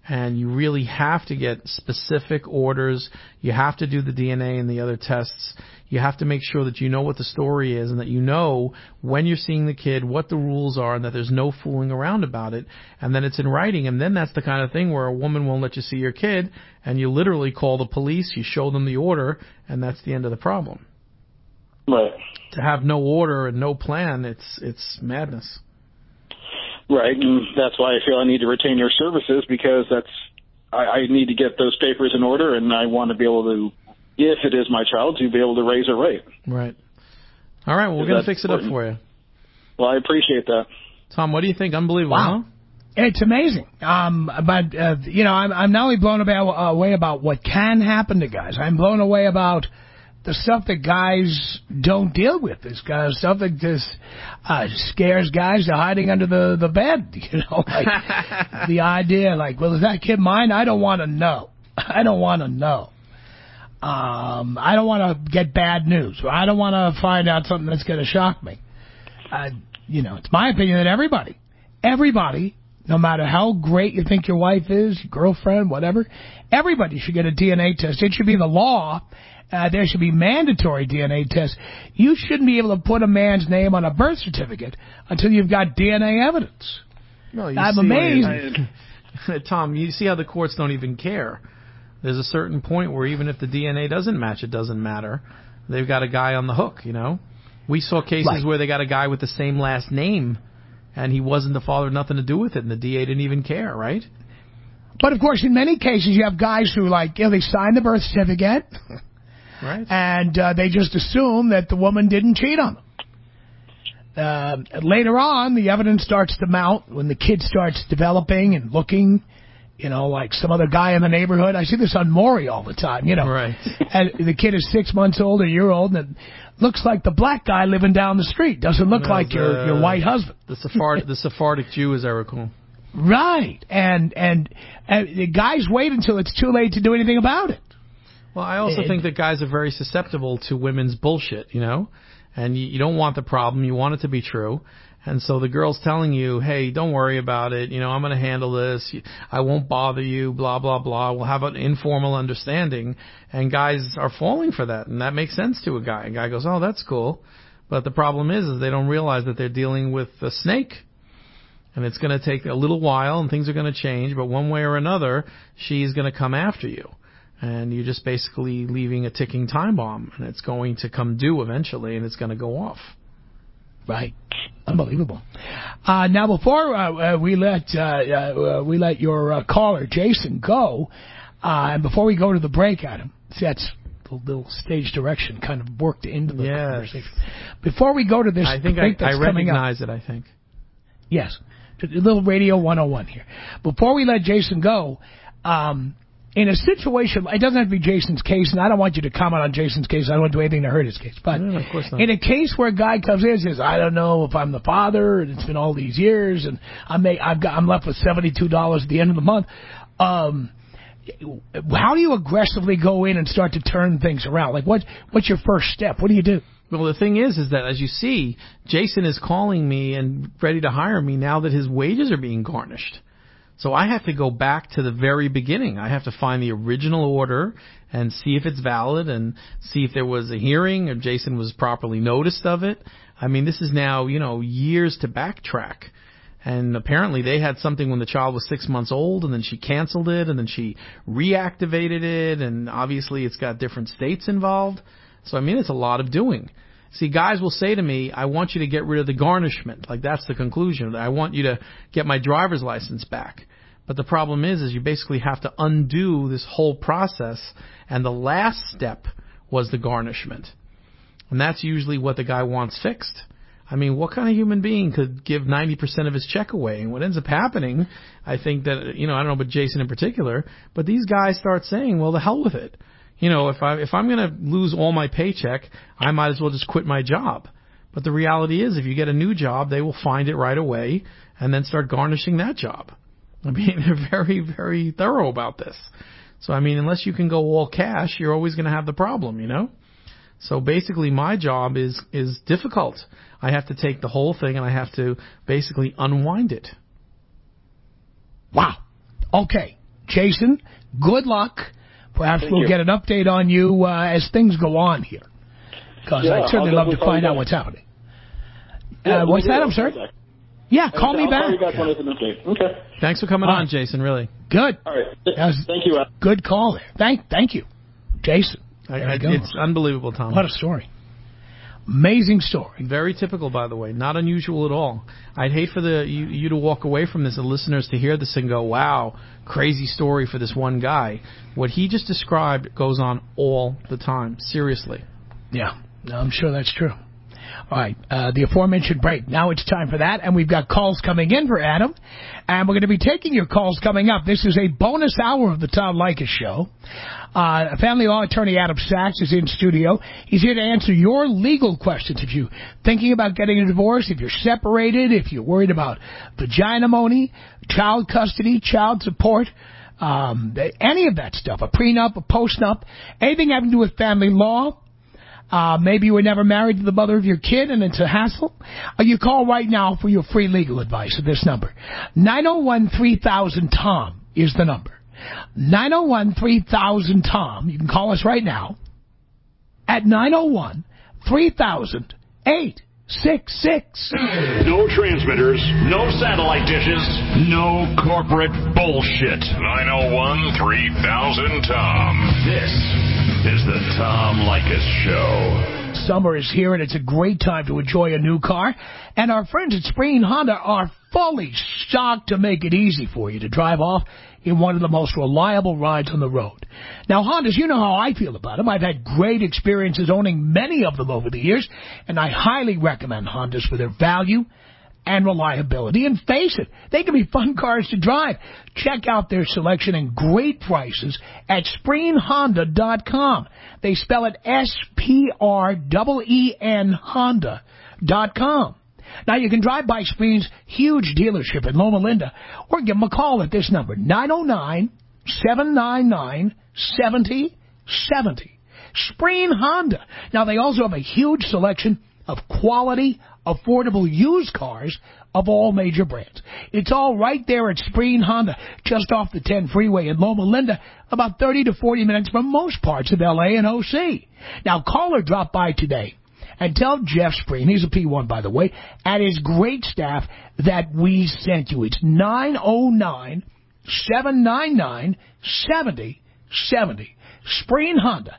And you really have to get specific orders. You have to do the DNA and the other tests. You have to make sure that you know what the story is and that you know when you're seeing the kid, what the rules are, and that there's no fooling around about it. And then it's in writing. And then that's the kind of thing where a woman won't let you see your kid, and you literally call the police, you show them the order, and that's the end of the problem. Right. To have no order and no plan, it's madness. Right, and that's why I feel I need to retain your services, because I need to get those papers in order, and I want to be able to, if it is my child, to be able to raise her right. Right. All right, well, we're going to fix it up for you. Well, I appreciate that. Tom, what do you think? Unbelievable, wow. Huh? It's amazing. But I'm not only blown away about what can happen to guys. I'm blown away about the stuff that guys don't deal with. This kind of stuff that just scares guys to hiding under the bed. Like the idea, like, well, is that kid mine? I don't want to know. I don't want to know. I don't want to get bad news. I don't want to find out something that's going to shock me. It's my opinion that everybody, no matter how great you think your wife is, your girlfriend, whatever, everybody should get a DNA test. It should be the law. There should be mandatory DNA tests. You shouldn't be able to put a man's name on a birth certificate until you've got DNA evidence. No, I'm amazed. Tom, you see how the courts don't even care. There's a certain point where even if the DNA doesn't match, it doesn't matter. They've got a guy on the hook, We saw cases where they got a guy with the same last name, and he wasn't the father, nothing to do with it, and the DA didn't even care, right? But, of course, in many cases, you have guys who, they sign the birth certificate, right? And they just assume that the woman didn't cheat on them. Later on, the evidence starts to mount when the kid starts developing and looking, like some other guy in the neighborhood. I see this on Maury all the time, Right. And the kid is 6 months old, a year old, and it looks like the black guy living down the street. Doesn't look like your white husband. The Sephardic Jew, as I recall. Right. And the guys wait until it's too late to do anything about it. Well, I also think that guys are very susceptible to women's bullshit, and you don't want the problem. You want it to be true. And so the girl's telling you, hey, don't worry about it. I'm going to handle this. I won't bother you, blah, blah, blah. We'll have an informal understanding. And guys are falling for that. And that makes sense to a guy. A guy goes, oh, that's cool. But the problem is they don't realize that they're dealing with a snake. And it's going to take a little while and things are going to change. But one way or another, she's going to come after you. And you're just basically leaving a ticking time bomb. And it's going to come due eventually and it's going to go off. Right. Unbelievable. Now, before we let your caller, Jason, go, and before we go to the break, Adam, see, that's the little stage direction kind of worked into the conversation. Before we go to this, I think I recognize it, I think. Yes. A little Radio 101 here. Before we let Jason go, in a situation, it doesn't have to be Jason's case, and I don't want you to comment on Jason's case. I don't want to do anything to hurt his case. But of course not. In a case where a guy comes in and says, I don't know if I'm the father, and it's been all these years, and I'm left with $72 at the end of the month, how do you aggressively go in and start to turn things around? Like, what's your first step? What do you do? Well, the thing is that, as you see, Jason is calling me and ready to hire me now that his wages are being garnished. So I have to go back to the very beginning. I have to find the original order and see if it's valid and see if there was a hearing or Jason was properly noticed of it. I mean, this is now, years to backtrack. And apparently they had something when the child was 6 months old, and then she canceled it, and then she reactivated it, and obviously it's got different states involved. So, it's a lot of doing. See, guys will say to me, I want you to get rid of the garnishment. Like, that's the conclusion. I want you to get my driver's license back. But the problem is you basically have to undo this whole process, and the last step was the garnishment. And that's usually what the guy wants fixed. What kind of human being could give 90% of his check away? And what ends up happening, I think that, I don't know about Jason in particular, but these guys start saying, well, the hell with it. If I'm going to lose all my paycheck, I might as well just quit my job. But the reality is, if you get a new job, they will find it right away and then start garnishing that job. They're very, very thorough about this. So, unless you can go all cash, you're always going to have the problem, So basically my job is difficult. I have to take the whole thing and I have to basically unwind it. Wow. Okay. Jason, good luck. Perhaps we'll get an update on you as things go on here. Because I'd certainly love to find out what's happening. What's that? I'm sorry? Yeah, call me back. I'll call you back when there's an update. Okay. Thanks for coming on, Jason, really. Good. All right. Thank you, Al. Good call there. Thank you, Jason. It's unbelievable, Tom. What a story. Amazing story. Very typical, by the way. Not unusual at all. I'd hate for you to walk away from this, the listeners to hear this and go, wow, crazy story for this one guy. What he just described goes on all the time. Seriously. Yeah, I'm sure that's true. All right, the aforementioned break. Now it's time for that, and we've got calls coming in for Adam, and we're going to be taking your calls coming up. This is a bonus hour of the Tom Leykis Show. Family law attorney Adam Sachs is in studio. He's here to answer your legal questions. If you're thinking about getting a divorce, if you're separated, if you're worried about vaginamony, child custody, child support, any of that stuff, a prenup, a postnup, anything having to do with family law. Maybe you were never married to the mother of your kid and it's a hassle. You call right now for your free legal advice at this number. 901-3000-TOM is the number. 901-3000-TOM. You can call us right now at 901-3000-866. No transmitters, no satellite dishes, no corporate bullshit. 901-3000-TOM. This is the Tom Leykis Show. Summer is here, and it's a great time to enjoy a new car. And our friends at Spreen Honda are fully stocked to make it easy for you to drive off in one of the most reliable rides on the road. Now, Hondas, you know how I feel about them. I've had great experiences owning many of them over the years, and I highly recommend Hondas for their value and reliability. And face it, they can be fun cars to drive. Check out their selection and great prices at SpreenHonda.com. They spell it SPREEN Honda.com. Now, you can drive by Spreen's huge dealership in Loma Linda or give them a call at this number, 909-799-7070. Spreen Honda. Now, they also have a huge selection of quality, affordable used cars of all major brands. It's all right there at Spreen Honda, just off the 10 freeway in Loma Linda, about 30 to 40 minutes from most parts of L.A. and O.C. Now, call or drop by today and tell Jeff Spreen, he's a P1, by the way, and his great staff that we sent you. It's 909-799-7070. Spreen Honda,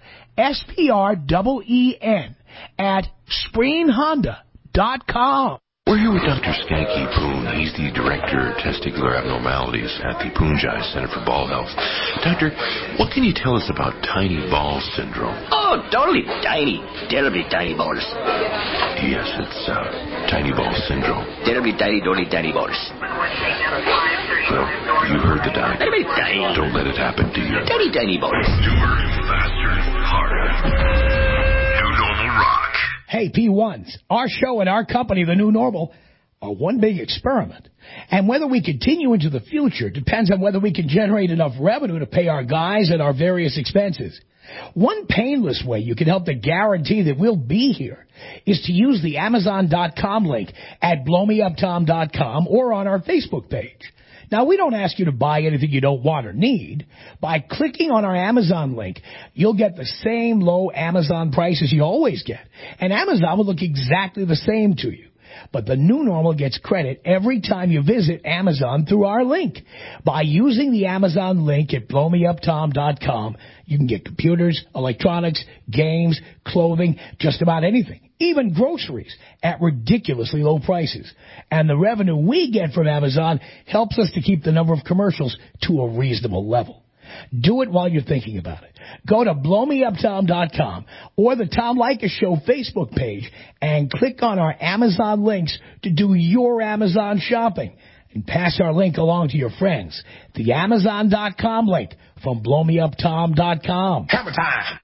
SPREEN at SpreenHonda.com. We're here with Dr. Skanky Poon. He's the Director of Testicular Abnormalities at the Poonjai Center for Ball Health. Doctor, what can you tell us about tiny ball syndrome? Oh, totally tiny. Terribly tiny balls. Yes, it's tiny ball syndrome. Terribly tiny, totally tiny balls. Well, you heard the doctor. Terribly tiny. Don't let it happen to you. Tiny, tiny balls. Newer, faster, harder. New Normal Rock. Hey, P1s, our show and our company, The New Normal, are one big experiment. And whether we continue into the future depends on whether we can generate enough revenue to pay our guys and our various expenses. One painless way you can help to guarantee that we'll be here is to use the Amazon.com link at blowmeuptom.com or on our Facebook page. Now, we don't ask you to buy anything you don't want or need. By clicking on our Amazon link, you'll get the same low Amazon prices you always get. And Amazon will look exactly the same to you. But the New Normal gets credit every time you visit Amazon through our link. By using the Amazon link at blowmeuptom.com, you can get computers, electronics, games, clothing, just about anything, even groceries, at ridiculously low prices. And the revenue we get from Amazon helps us to keep the number of commercials to a reasonable level. Do it while you're thinking about it. Go to blowmeuptom.com or the Tom Leykis Show Facebook page and click on our Amazon links to do your Amazon shopping. And pass our link along to your friends. The Amazon.com link from blowmeuptom.com. Hammer time.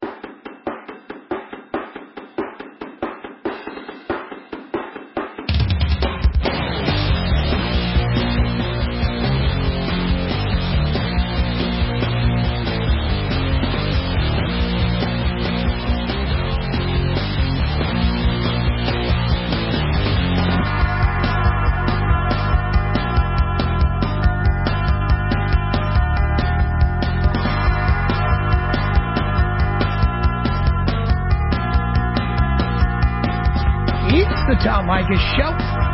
the Tom Leykis Show.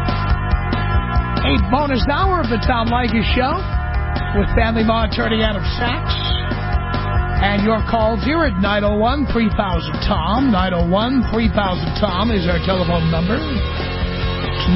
A bonus hour of the Tom Leykis Show with family law attorney Adam Sachs. And your calls here at 901-3000-TOM. 901-3000-TOM is our telephone number. It's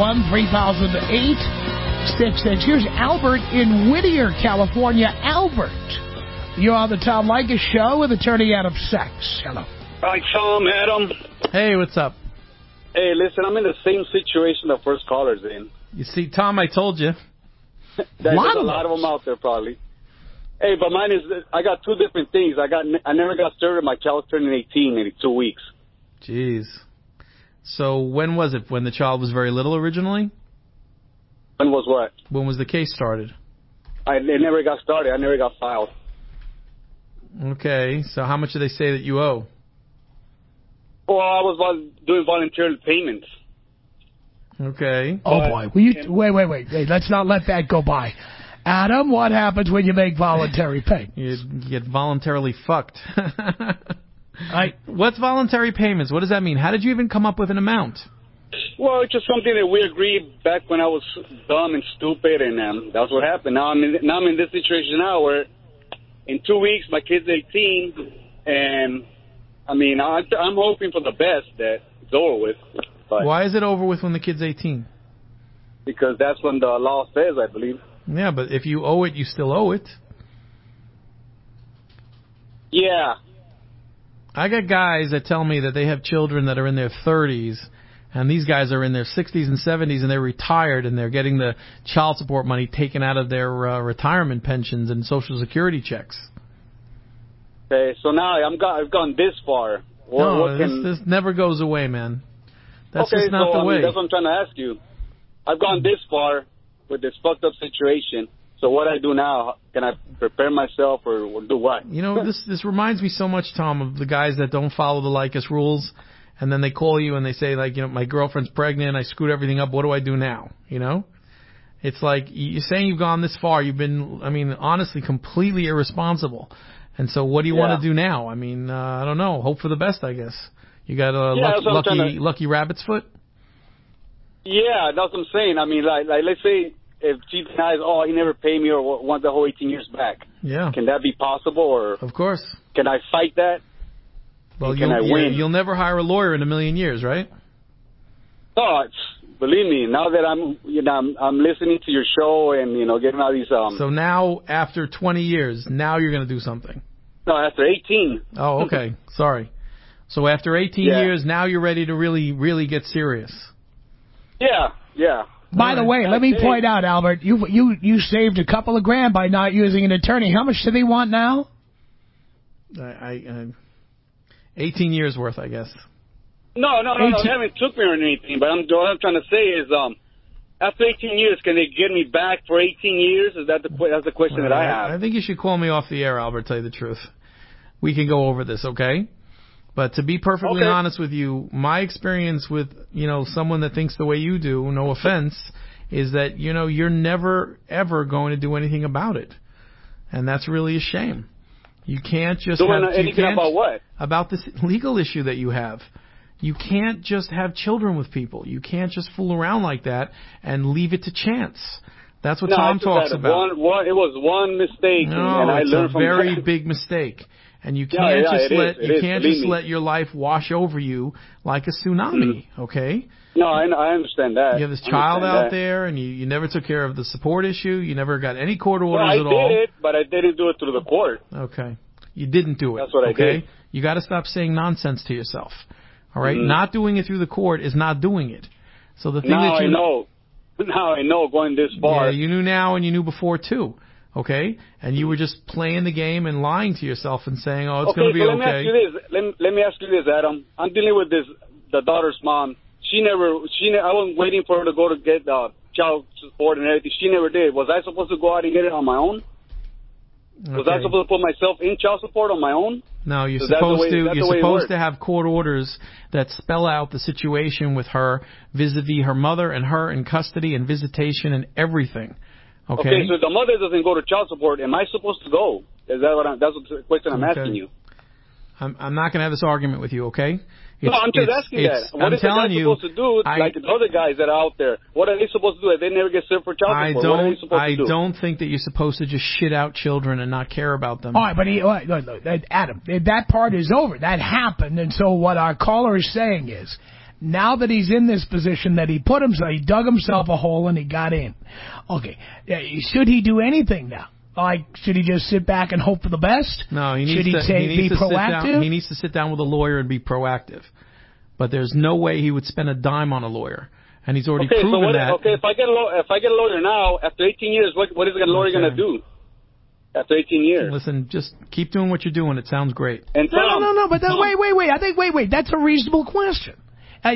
901-3008-66. Here's Albert in Whittier, California. Albert, you're on the Tom Leykis Show with attorney Adam Sachs. Hello. Hi, Tom, Adam. Hey, what's up? Hey, listen, I'm in the same situation the first caller's in. You see, Tom, I told you. There's a lot of them out there, probably. Hey, but mine is, I got two different things. I never got started. My child's turning 18 in 2 weeks. Jeez. So when was it? When the child was very little originally? When was what? When was the case started? It never got started. I never got filed. Okay. So how much do they say that you owe? Well, I was doing voluntary payments. Okay. Oh, boy. Wait. Hey, let's not let that go by. Adam, what happens when you make voluntary payments? You get voluntarily fucked. What's voluntary payments? What does that mean? How did you even come up with an amount? Well, it's just something that we agreed back when I was dumb and stupid, and that's what happened. Now I'm in this situation now where in 2 weeks my kid's 18, and I mean I'm hoping for the best that it's over with. But why is it over with when the kid's 18? Because that's when the law says, I believe. Yeah, but if you owe it, you still owe it. Yeah. I got guys that tell me that they have children that are in their 30s, and these guys are in their 60s and 70s, and they're retired, and they're getting the child support money taken out of their retirement pensions and Social Security checks. Okay, so now I've gone this far. This never goes away, man. That's okay, just not the way. That's what I'm trying to ask you. I've gone this far with this fucked up situation. So what I do now? Can I prepare myself or do what? You know, this reminds me so much, Tom, of the guys that don't follow the Leykis rules, and then they call you and they say, like, you know, my girlfriend's pregnant, I screwed everything up, what do I do now? You know? It's like, you're saying you've gone this far, you've been, I mean, honestly, completely irresponsible. And so what do you want to do now? I mean, I don't know. Hope for the best, I guess. You got a lucky rabbit's foot? Yeah, that's what I'm saying. I mean, like let's say if she denies, he never paid me or wants the whole 18 years back. Yeah. Can that be possible? Or of course. Can I fight that? Well, can I win? You'll never hire a lawyer in a million years, right? No, believe me. Now that I'm listening to your show and getting all these. So now, after 20 years, now you're going to do something. No, after 18. Oh, okay. Sorry. So after 18 years, now you're ready to really, really get serious. Yeah. By the way, let me point out, Albert, you saved a couple of grand by not using an attorney. How much do they want now? 18 years worth, I guess. No. They haven't took me or anything. But what I'm trying to say is, after 18 years, can they get me back for 18 years? That's the question that I have. I think you should call me off the air, Albert. Tell you the truth. We can go over this, okay? But to be perfectly honest with you, my experience with, someone that thinks the way you do, no offense, is that, you're never, ever going to do anything about it. And that's really a shame. You can't just about what? About this legal issue that you have. You can't just have children with people. You can't just fool around like that and leave it to chance. That's what Tom talks about. It was one mistake, and I learned from it. It's a very big mistake. And you can't let your life wash over you like a tsunami, okay? No, I understand that. You have this child out there, and you never took care of the support issue. You never got any court orders at all. I did it, but I didn't do it through the court. Okay. You didn't do it. That's what I did. You got to stop saying nonsense to yourself. All right? Not doing it through the court is not doing it. So the thing Now I know going this far. Yeah, you knew now and you knew before too. Okay? And you were just playing the game and lying to yourself and saying, it's going to be okay. Let me ask you this, Adam. I'm dealing with the daughter's mom. I was waiting for her to go to get child support and everything. She never did. Was I supposed to go out and get it on my own? Okay. Was I supposed to put myself in child support on my own? No, you're supposed to have court orders that spell out the situation with her vis-a-vis her mother and her in custody and visitation and everything. Okay, so the mother doesn't go to child support. Am I supposed to go? That's the question I'm asking you. I'm not going to have this argument with you, okay? No, I'm just asking that. What is the guy supposed to do, like the other guys that are out there? What are they supposed to do if they never get served for child support? What are they supposed to do? I don't think that you're supposed to just shit out children and not care about them. All right, but look, Adam, that part is over. That happened, and so what our caller is saying is, now that he's in this position that he dug himself a hole and he got in. Okay, should he do anything now? Like, should he just sit back and hope for the best? No, he needs be proactive? He needs to sit down with a lawyer and be proactive. But there's no way he would spend a dime on a lawyer, and he's already proven that. Okay, if I get a lawyer now, after 18 years, what is the lawyer going to do? After 18 years. Listen, just keep doing what you're doing. It sounds great. And no, but wait. That's a reasonable question. I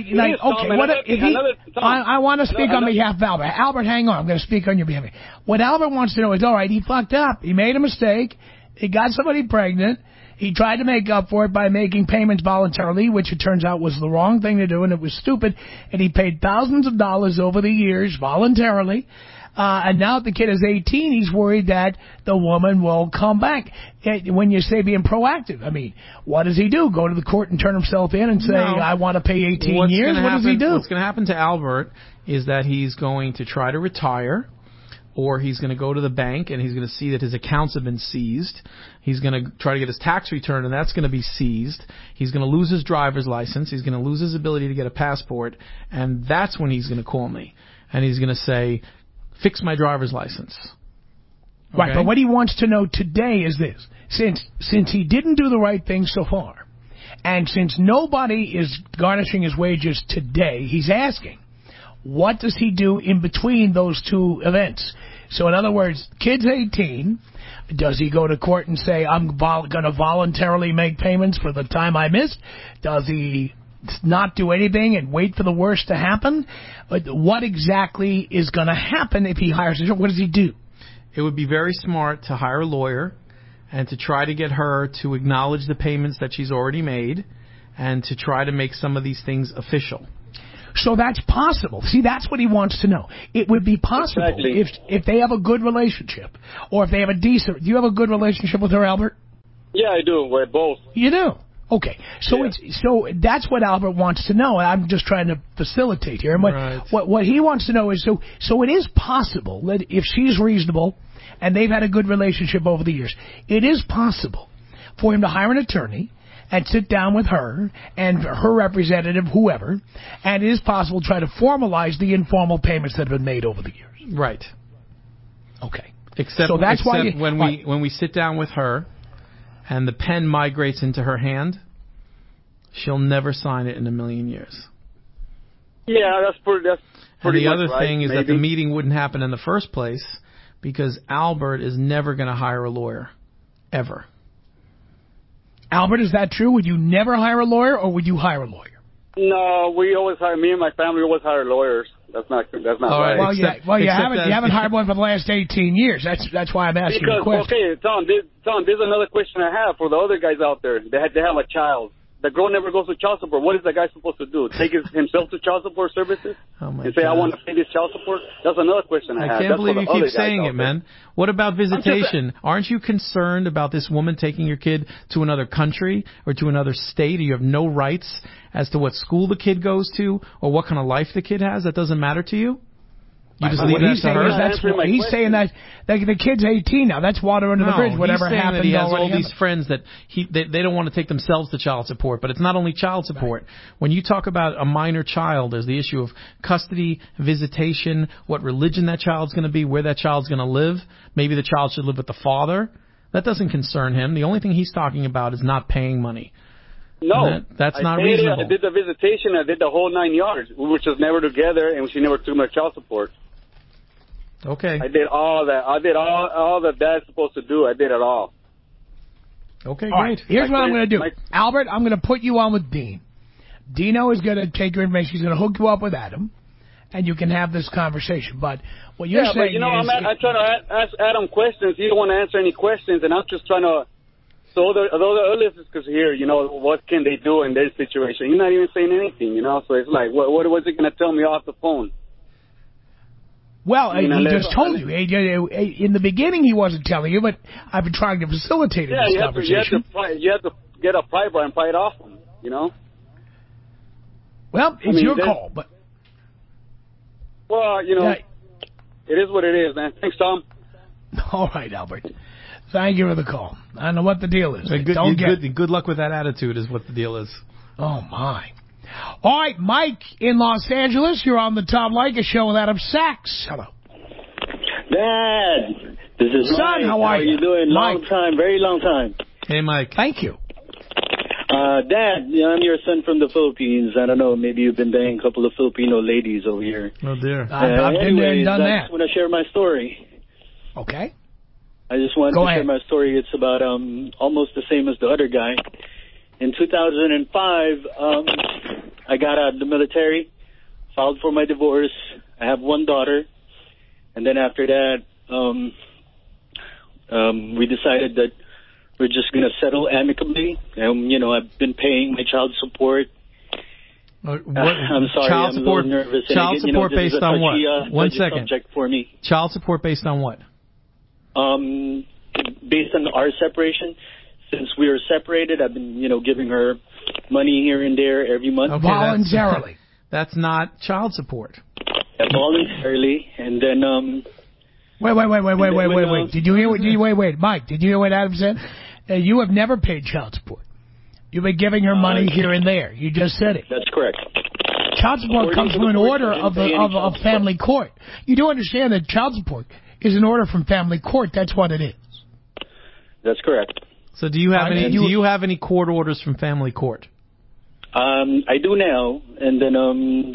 want to speak on behalf of Albert. Albert, hang on. I'm going to speak on your behalf. What Albert wants to know is, all right, he fucked up. He made a mistake. He got somebody pregnant. He tried to make up for it by making payments voluntarily, which it turns out was the wrong thing to do, and it was stupid. And he paid thousands of dollars over the years voluntarily. And now that the kid is 18, he's worried that the woman will come back. When you say being proactive, I mean, what does he do? Go to the court and turn himself in and say, I want to pay 18 years? What does he do? What's going to happen to Albert is that he's going to try to retire, or he's going to go to the bank and he's going to see that his accounts have been seized. He's going to try to get his tax return, and that's going to be seized. He's going to lose his driver's license. He's going to lose his ability to get a passport, and that's when he's going to call me. And he's going to say, fix my driver's license. Okay? Right, but what he wants to know today is this. Since he didn't do the right thing so far, and since nobody is garnishing his wages today, he's asking, what does he do in between those two events? So in other words, kid's 18, does he go to court and say, I'm going to voluntarily make payments for the time I missed? Does he not do anything and wait for the worst to happen? What exactly is going to happen if he hires a lawyer? What does he do? It would be very smart to hire a lawyer and to try to get her to acknowledge the payments that she's already made and to try to make some of these things official. So that's possible. See, that's what he wants to know. It would be possible if they have a good relationship, or if they have a decent... Do you have a good relationship with her, Albert? Yeah, I do. We're both. You do? Okay, so so that's what Albert wants to know. I'm just trying to facilitate here. Right. What he wants to know is, so it is possible that if she's reasonable and they've had a good relationship over the years, it is possible for him to hire an attorney and sit down with her and her representative, whoever, and it is possible to try to formalize the informal payments that have been made over the years. Right. Okay. Except when we sit down with her and the pen migrates into her hand, she'll never sign it in a million years. Yeah, that's pretty and the other right, thing is maybe. that the meeting wouldn't happen in the first place because Albert is never going to hire a lawyer. Ever. Albert, is that true? Would you never hire a lawyer, or would you hire a lawyer? No, me and my family always hire lawyers. That's not right. Well, you haven't hired one for the last 18 years. That's why I'm asking you a question. Okay, Tom, there's another question I have for the other guys out there. They have a child. The girl never goes to child support. What is the guy supposed to do? Take himself to child support services and say, I want to pay this child support? That's another question I have. I can't believe you keep saying it, man. What about visitation? Aren't you concerned about this woman taking your kid to another country or to another state? You have no rights as to what school the kid goes to or what kind of life the kid has? That doesn't matter to you? You just leave that to her? He's saying that the kid's 18 now. That's water under the bridge. Whatever happened, he has all these friends that they don't want to take themselves to child support. But it's not only child support. Right. When you talk about a minor child, there's the issue of custody, visitation, what religion that child's going to be, where that child's going to live. Maybe the child should live with the father. That doesn't concern him. The only thing he's talking about is not paying money. No, that's not reasonable. I did the visitation. I did the whole 9 yards. We were just never together, and she never took my child support. Okay. I did all that. I did all that dad's supposed to do. I did it all. Okay, all great. Right. Here's what I'm going to do. Albert, I'm going to put you on with Dean. Dino is going to take your information. He's going to hook you up with Adam, and you can have this conversation. But what you're saying I'm trying to ask Adam questions. He don't want to answer any questions, and I'm just trying to... So the other listeners here, what can they do in this situation? You're not even saying anything, So it's like, what was he going to tell me off the phone? Okay, great. All right, here's what I'm going to do. I'm going to put you on with Dean. Dino is going to take your information. He's going to hook you up with Adam, and you can have this conversation. But what you're saying is... So the other listeners here, what can they do in this situation? You're not even saying anything, So it's like, what was he going to tell me off the phone? Well, he just told you. In the beginning, he wasn't telling you, but I've been trying to facilitate this conversation. You have to get a pry bar and pry it off him, you know? Well, it's your call, but... Well, you know, it is what it is, man. Thanks, Tom. All right, Albert. Thank you for the call. I don't know what the deal is. Good luck with that attitude is what the deal is. Oh, my. All right, Mike in Los Angeles. You're on the Tom Leykis Show with Adam Sachs. Hello. Dad, this is Son, Mike. how are you? Doing? Mike. Long time, very long time. Hey, Mike. Thank you. Dad, I'm your son from the Philippines. I don't know, maybe you've been banging a couple of Filipino ladies over here. Oh, dear. I've been there and done that. I just want to share my story. Okay. I just wanted to share my story. It's about almost the same as the other guy. In 2005, I got out of the military, filed for my divorce. I have one daughter. And then after that, we decided that we're just going to settle amicably. You know, I've been paying my child support. I'm sorry, child I'm support, a little nervous. Child support this based is a on touchy, what? One second. Subject for me. Child support based on what? Based on our separation. Since we were separated, I've been, giving her money here and there every month. Okay, voluntarily. That's not child support. Yeah, voluntarily, and then Wait. Did you hear? Wait, Mike. Did you hear what Adam said? You have never paid child support. You've been giving her money here and there. You just said it. That's correct. Child support comes from an order of family court. You do understand that child support is an order from family court. That's what it is. That's correct. So do you have any? Do you have any court orders from family court? I do now, and then when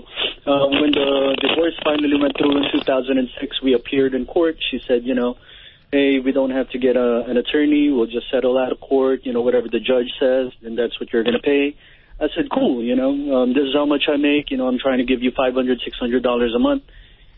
the divorce finally went through in 2006, we appeared in court. She said, hey, we don't have to get an attorney. We'll just settle out of court. Whatever the judge says, and that's what you're going to pay. I said, cool. This is how much I make. I'm trying to give you $500, $600 a month.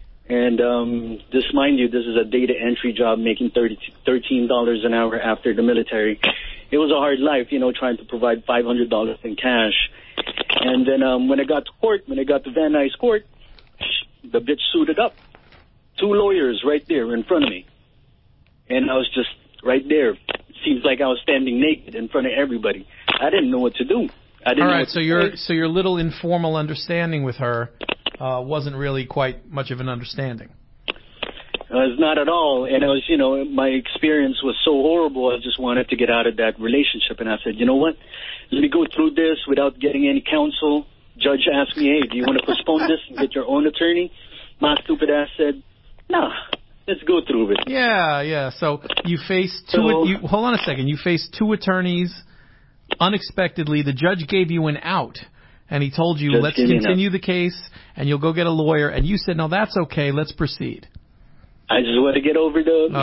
And just mind you, this is a data entry job, making $13 an hour after the military. It was a hard life, trying to provide $500 in cash. And then when I got to court, when I got to Van Nuys Court, the bitch suited up. 2 lawyers right there in front of me. And I was just right there. It seems like I was standing naked in front of everybody. I didn't know what to do. All right, so your little informal understanding with her wasn't really quite much of an understanding. It's not at all. And I was, my experience was so horrible, I just wanted to get out of that relationship. And I said, you know what? Let me go through this without getting any counsel. Judge asked me, hey, do you want to postpone this and get your own attorney? My stupid ass said, nah, let's go through it. Yeah. So you faced hold on a second. You faced 2 attorneys unexpectedly. The judge gave you an out. And he told you, let's continue the case, and you'll go get a lawyer. And you said, no, that's okay. Let's proceed. I just want to get over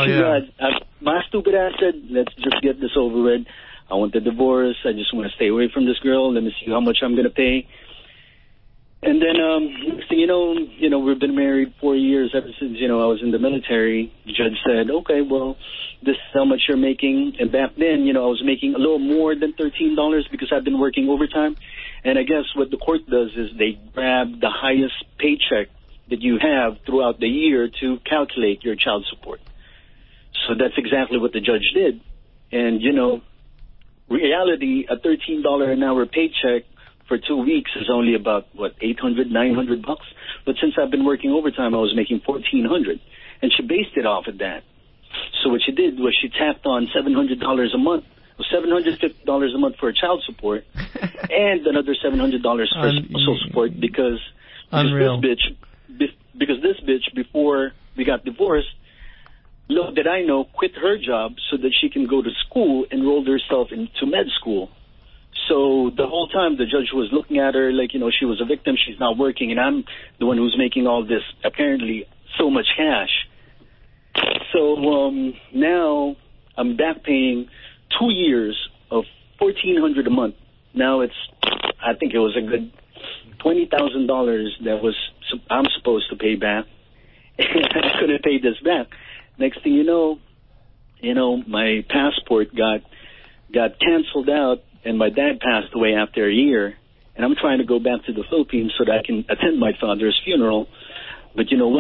my stupid ass said, let's just get this over with. I want the divorce. I just want to stay away from this girl. Let me see how much I'm going to pay. And then, next thing you know, we've been married 4 years ever since, I was in the military. The judge said, okay, well, this is how much you're making. And back then, I was making a little more than $13 because I've been working overtime. And I guess what the court does is they grab the highest paycheck that you have throughout the year to calculate your child support. So that's exactly what the judge did. And, reality, a $13 an hour paycheck for 2 weeks is only about, $800, $900 bucks. But since I've been working overtime, I was making $1,400. And she based it off of that. So what she did was she tapped on $700 a month. $750 a month for child support and another $700 for social support because this bitch, before we got divorced, little did I know, quit her job so that she can go to school, enrolled herself into med school. So the whole time the judge was looking at her like, she was a victim, she's not working, and I'm the one who's making all this, apparently, so much cash. So now I'm back paying 2 years of $1,400 a month. Now I think it was a good $20,000 that I'm supposed to pay back. I couldn't pay this back. Next thing you know, my passport got canceled out, and my dad passed away after a year. And I'm trying to go back to the Philippines so that I can attend my father's funeral. But you know what?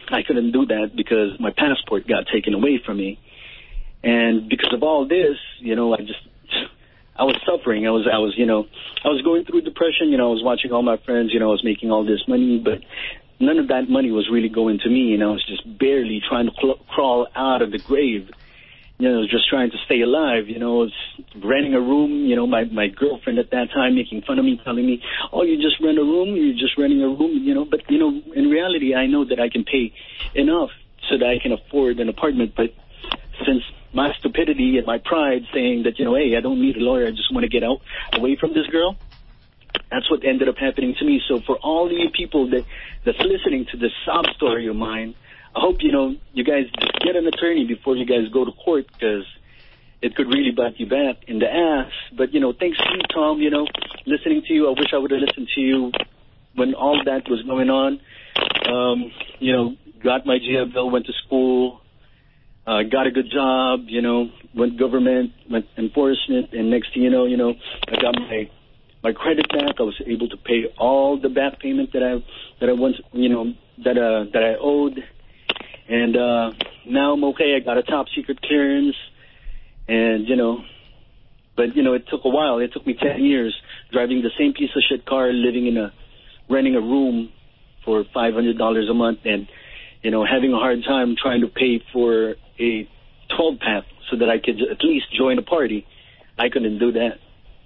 I couldn't do that because my passport got taken away from me. And because of all this, you know, I was suffering. I was going through depression. You know, I was watching all my friends. You know, I was making all this money, but none of that money was really going to me. And I was just barely trying to crawl out of the grave. You know, just trying to stay alive. You know, renting a room. You know, my girlfriend at that time making fun of me, telling me, "Oh, you just rent a room. You're just renting a room." You know, but you know, in reality, I know that I can pay enough so that I can afford an apartment. But since my stupidity and my pride saying that, you know, hey, I don't need a lawyer, I just want to get away from this girl, that's what ended up happening to me. So for all you people that's listening to this sob story of mine, I hope, you know, you guys just get an attorney before you guys go to court, because it could really bite you back in the ass. But, you know, thanks to you, Tom, you know, listening to you, I wish I would have listened to you when all that was going on. You know, got my GFL, went to school, got a good job, you know, went government, went enforcement, and next thing you know, I got my credit back. I was able to pay all the back payment that I once, you know, that I owed, and now I'm okay. I got a top secret clearance, and you know, but you know, it took a while. It took me 10 years driving the same piece of shit car, renting a room for $500 a month, and you know, having a hard time trying to pay for a 12-pack so that I could at least join a party. I couldn't do that.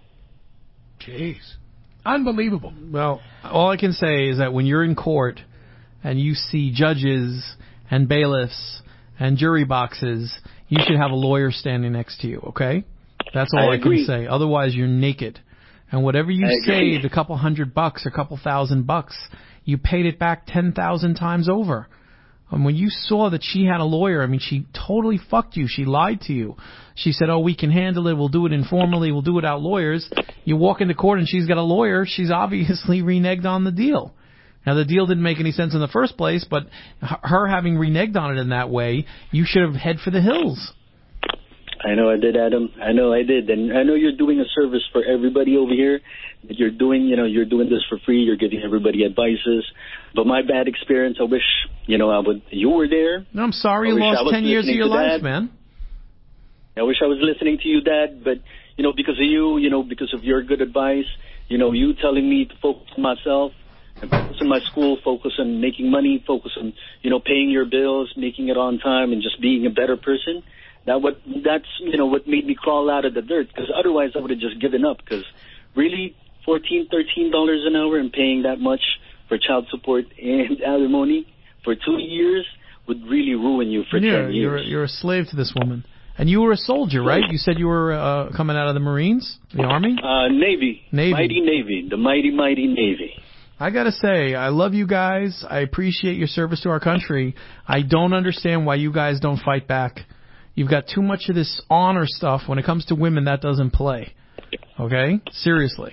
Jeez. Unbelievable. Well, all I can say is that when you're in court and you see judges and bailiffs and jury boxes, you should have a lawyer standing next to you, okay? That's all I can say. Otherwise, you're naked. And whatever you saved, a couple $100 or a couple $1,000, you paid it back 10,000 times over. And when you saw that she had a lawyer, I mean, she totally fucked you. She lied to you. She said, oh, we can handle it. We'll do it informally. We'll do it without lawyers. You walk into court and she's got a lawyer. She's obviously reneged on the deal. Now, the deal didn't make any sense in the first place, but her having reneged on it in that way, you should have head for the hills. I know I did, Adam. I know I did. And I know you're doing a service for everybody over here. You're doing, you know, you're doing this for free. You're giving everybody advices. But my bad experience, I wish, you know, you were there. No, I'm sorry you lost 10 years of your life, man. I wish I was listening to you, Dad. But, you know, because of you, you know, because of your good advice, you know, you telling me to focus on myself and focus on my school, focus on making money, focus on, you know, paying your bills, making it on time, and just being a better person. That's you know, what made me crawl out of the dirt, because otherwise I would have just given up, because really $14, $13 an hour and paying that much for child support and alimony for 2 years would really ruin you for 10 years. You're a slave to this woman. And you were a soldier, right? You said you were coming out of the Marines, the Army? Navy. Mighty Navy. The mighty, mighty Navy. I got to say, I love you guys. I appreciate your service to our country. I don't understand why you guys don't fight back. You've got too much of this honor stuff. When it comes to women, that doesn't play. Okay? Seriously.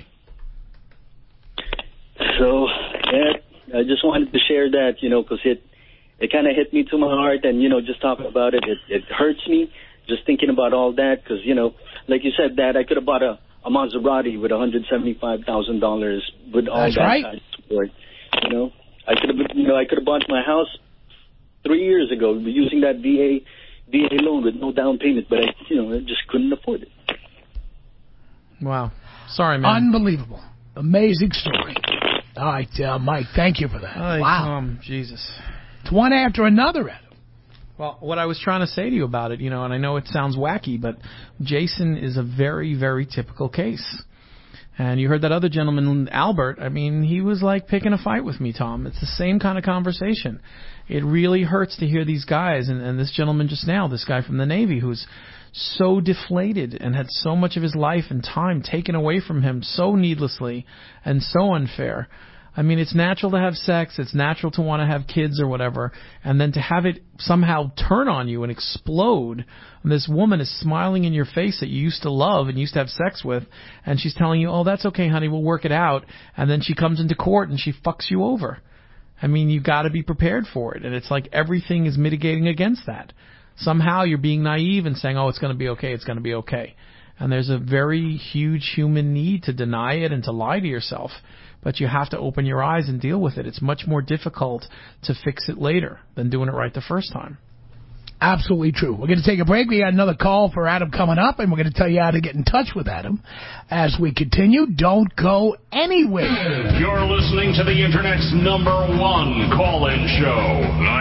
So, yeah, I just wanted to share that, you know, because it kind of hit me to my heart, and, you know, just talking about it hurts me, just thinking about all that, because, you know, like you said, Dad, I could have bought a Maserati with $175,000 with all that kind of support, you know. I could have bought my house 3 years ago using that VA loan with no down payment, but I just couldn't afford it. Wow. Sorry, man. Unbelievable. Amazing story. All right, Mike, thank you for that. Wow. Jesus. It's one after another, Adam. Well, what I was trying to say to you about it, you know, and I know it sounds wacky, but Jason is a very, very typical case. And you heard that other gentleman, Albert, I mean, he was like picking a fight with me, Tom. It's the same kind of conversation. It really hurts to hear these guys, and this gentleman just now, this guy from the Navy, who's so deflated and had so much of his life and time taken away from him so needlessly and so unfair. I mean, it's natural to have sex, it's natural to want to have kids or whatever, and then to have it somehow turn on you and explode. And this woman is smiling in your face that you used to love and used to have sex with, and she's telling you, oh, that's okay, honey, we'll work it out. And then she comes into court and she fucks you over. I mean, you've got to be prepared for it. And it's like everything is mitigating against that. Somehow you're being naive and saying, oh, it's going to be okay, it's going to be okay. And there's a very huge human need to deny it and to lie to yourself. but you have to open your eyes and deal with it. It's much more difficult to fix it later than doing it right the first time. Absolutely true. We're going to take a break. We got another call for Adam coming up, and we're going to tell you how to get in touch with Adam. As we continue, don't go anywhere. You're listening to the Internet's #1 call-in show.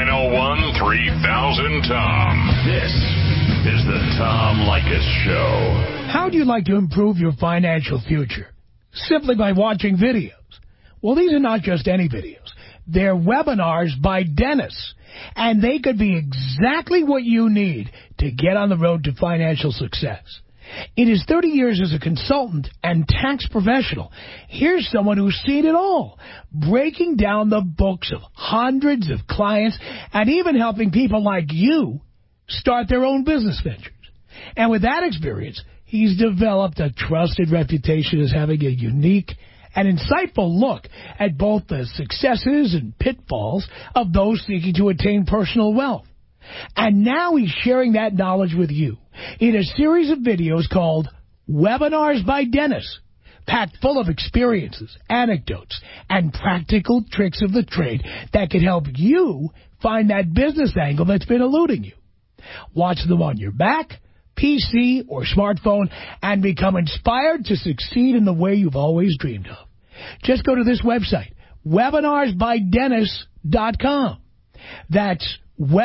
901-3000-TOM. This is the Tom Leykis Show. How do you like to improve your financial future? Simply by watching videos. Well, these are not just any videos. They're webinars by Dennis. And they could be exactly what you need to get on the road to financial success. In his 30 years as a consultant and tax professional, here's someone who's seen it all, breaking down the books of hundreds of clients and even helping people like you start their own business ventures. And with that experience, he's developed a trusted reputation as having a unique an insightful look at both the successes and pitfalls of those seeking to attain personal wealth. And now he's sharing that knowledge with you in a series of videos called Webinars by Dennis, packed full of experiences, anecdotes, and practical tricks of the trade that can help you find that business angle that's been eluding you. Watch them on your Mac, PC, or smartphone and become inspired to succeed in the way you've always dreamed of. Just go to this website, webinarsbydennis.com. That's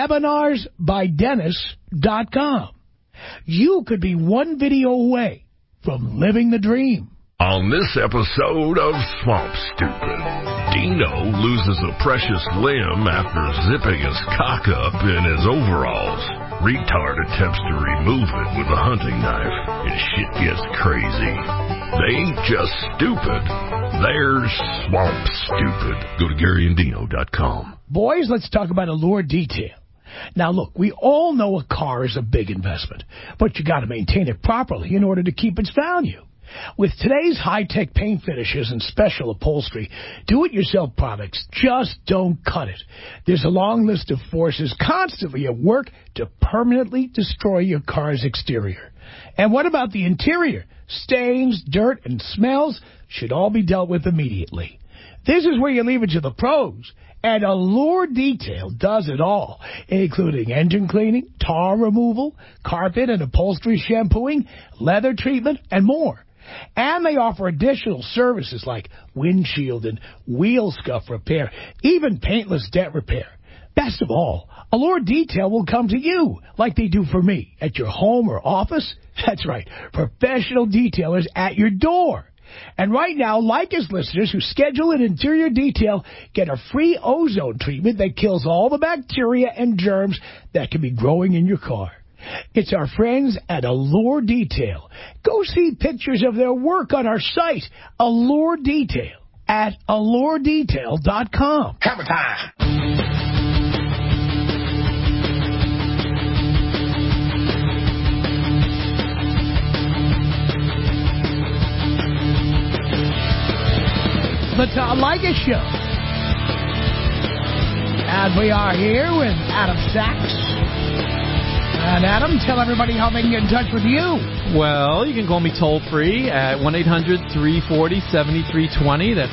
webinarsbydennis.com. You could be one video away from living the dream. On this episode of Swamp Stupid, Dino loses a precious limb after zipping his cock up in his overalls. Retard attempts to remove it with a hunting knife, and shit gets crazy. They ain't just stupid. They're Swamp Stupid. Go to GaryandDino.com. Boys, let's talk about Allure Detail. Now, look, we all know a car is a big investment, but you got to maintain it properly in order to keep its value. With today's high-tech paint finishes and special upholstery, do-it-yourself products just don't cut it. There's a long list of forces constantly at work to permanently destroy your car's exterior. And what about the interior? Stains, dirt, and smells should all be dealt with immediately. This is where you leave it to the pros. And Allure Detail does it all, including engine cleaning, tar removal, carpet and upholstery shampooing, leather treatment, and more. And they offer additional services like windshield and wheel scuff repair, even paintless dent repair. Best of all, Allure Detail will come to you like they do for me at your home or office. That's right, professional detailers at your door. And right now, Leykis listeners who schedule an interior detail get a free ozone treatment that kills all the bacteria and germs that can be growing in your car. It's our friends at Allure Detail. Go see pictures of their work on our site, Allure Detail, at AllureDetail.com. Hammer time! The Tom Leykis Show. And we are here with Adam Sachs. And Adam, tell everybody how they can get in touch with you. Well, you can call me toll-free at 1-800-340-7320. That's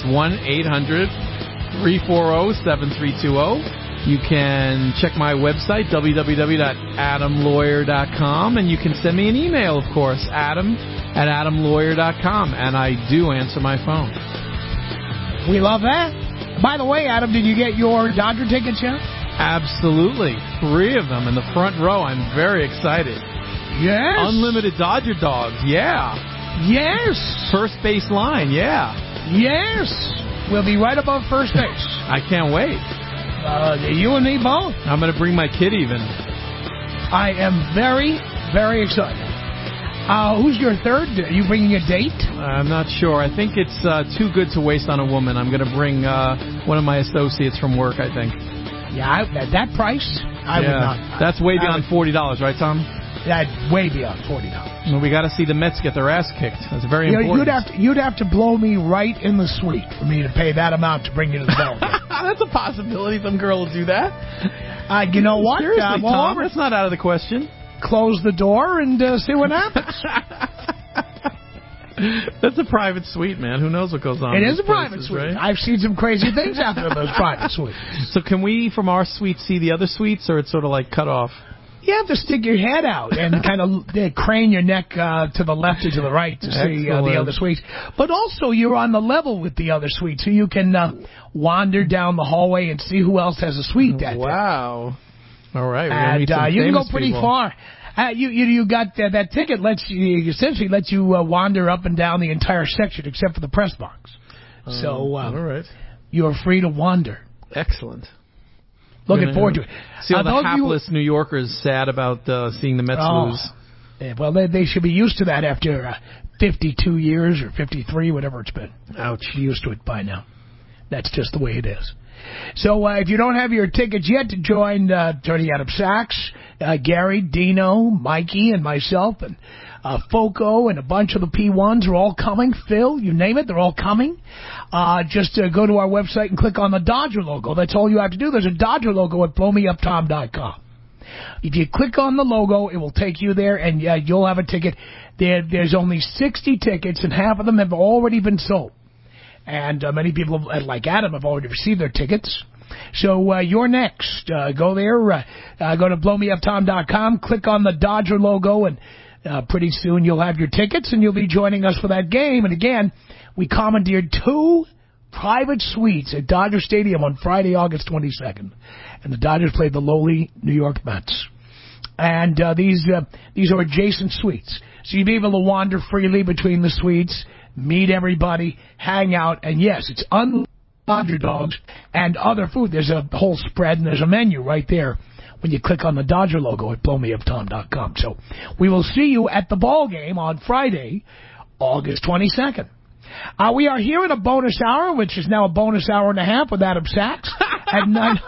1-800-340-7320. You can check my website, www.adamlawyer.com, and you can send me an email, of course, adam@adamlawyer.com, and I do answer my phone. We love that. By the way, Adam, did you get your Dodger tickets yet? Absolutely. 3 of them in the front row. I'm very excited. Yes. Unlimited Dodger dogs. Yeah. Yes. First base line. Yeah. Yes. We'll be right above first base. I can't wait. You and me both. I'm going to bring my kid even. I am very, very excited. Who's your third? Are you bringing a date? I'm not sure. I think it's too good to waste on a woman. I'm going to bring one of my associates from work, I think. Yeah, at that price, I would not. That's way beyond $40, right, Tom? That's way beyond $40. Well, we got to see the Mets get their ass kicked. That's very important. You'd have to blow me right in the suite for me to pay that amount to bring you to the ball game. That's a possibility. Some girl will do that. You know what? Seriously, Tom, that's not out of the question. Close the door and see what happens. That's a private suite, man. Who knows what goes on? It in is a private suite. Right? I've seen some crazy things happen in those private suites. So can we, from our suite, see the other suites, or it's sort of like cut off? You have to stick your head out and kind of crane your neck to the left or to the right to see the other suites. But also, you're on the level with the other suite, so you can wander down the hallway and see who else has a suite that day. Wow. All right. And you can go pretty far. You got that ticket essentially lets you wander up and down the entire section except for the press box. So all right. You're free to wander. Excellent. Looking forward to it. See all the hapless New Yorkers sad about seeing the Mets lose. Yeah, well, they should be used to that after 52 years or 53, whatever it's been. Ouch. Be used to it by now. That's just the way it is. So if you don't have your tickets yet to join Attorney Adam Sachs, Gary, Dino, Mikey, and myself, and Foco, and a bunch of the P1s are all coming. Phil, you name it, they're all coming. Just go to our website and click on the Dodger logo. That's all you have to do. There's a Dodger logo at blowmeuptom.com. If you click on the logo, it will take you there, and you'll have a ticket. There's only 60 tickets, and half of them have already been sold. And many people, like Adam, have already received their tickets. So you're next. Go there. Go to blowmeuptom.com. Click on the Dodger logo, and pretty soon you'll have your tickets, and you'll be joining us for that game. And again, we commandeered 2 private suites at Dodger Stadium on Friday, August 22nd. And the Dodgers played the lowly New York Mets. And these are adjacent suites. So you'll be able to wander freely between the suites, meet everybody, hang out, and yes, it's unlimited Dodger dogs and other food. There's a whole spread, and there's a menu right there when you click on the Dodger logo at blowmeuptom.com. So we will see you at the ball game on Friday, August 22nd. We are here in a bonus hour, which is now a bonus hour and a half with Adam Sachs at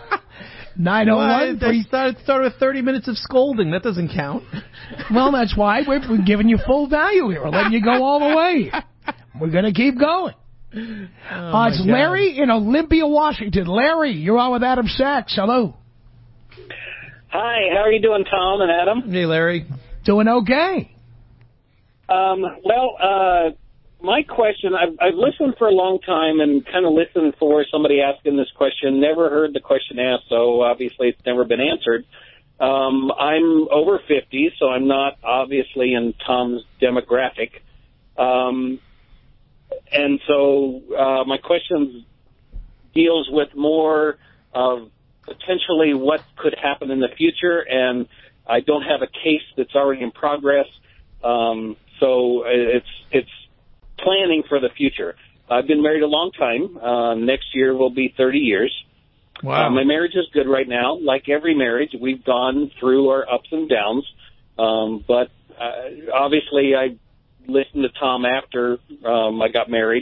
9:01. They started with 30 minutes of scolding. That doesn't count. Well, that's why we're giving you full value here. We're letting you go all the way. We're going to keep going. It's Larry in Olympia, Washington. Larry, you're on with Adam Sachs. Hello. Hi, how are you doing, Tom and Adam? Hey, Larry. Doing okay. My question, I've listened for a long time and kind of listened for somebody asking this question. Never heard the question asked, so obviously it's never been answered. I'm over 50, so I'm not obviously in Tom's demographic. And so my question deals with more of potentially what could happen in the future, and I don't have a case that's already in progress. So it's planning for the future. I've been married a long time. Next year will be 30 years. Wow. My marriage is good right now. Like every marriage, we've gone through our ups and downs. But obviously I listened to Tom after I got married.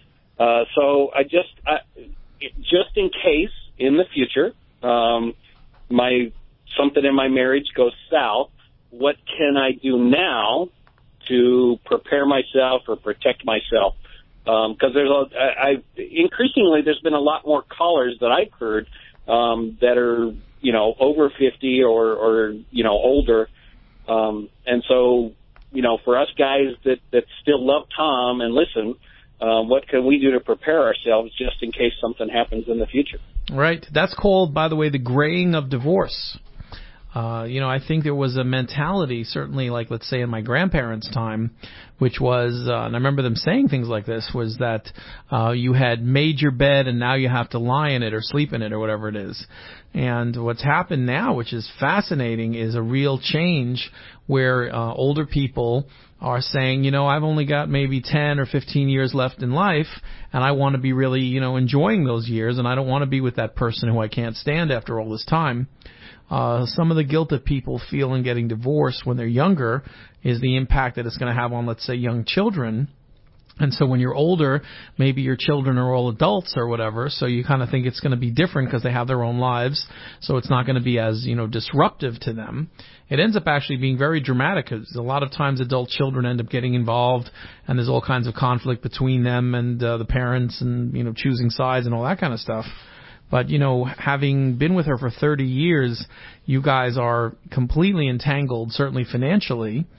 So I just in case in the future something in my marriage goes south, what can I do now to prepare myself or protect myself? Because increasingly there's been a lot more callers that I've heard that are over 50 or older, and so for us guys that still love Tom and listen, what can we do to prepare ourselves just in case something happens in the future? Right. That's called, by the way, the graying of divorce. I think there was a mentality, certainly, like, let's say, in my grandparents' time, which was, and I remember them saying things like this, was that you had made your bed and now you have to lie in it or sleep in it or whatever it is. And what's happened now, which is fascinating, is a real change where older people are saying, I've only got maybe 10 or 15 years left in life, and I want to be really, enjoying those years, and I don't want to be with that person who I can't stand after all this time. Some of the guilt that people feel in getting divorced when they're younger is the impact that it's going to have on, let's say, young children. And so when you're older, maybe your children are all adults or whatever, so you kind of think it's going to be different because they have their own lives, so it's not going to be as, disruptive to them. It ends up actually being very dramatic because a lot of times adult children end up getting involved, and there's all kinds of conflict between them and the parents and, choosing sides and all that kind of stuff. But, having been with her for 30 years, you guys are completely entangled, certainly financially.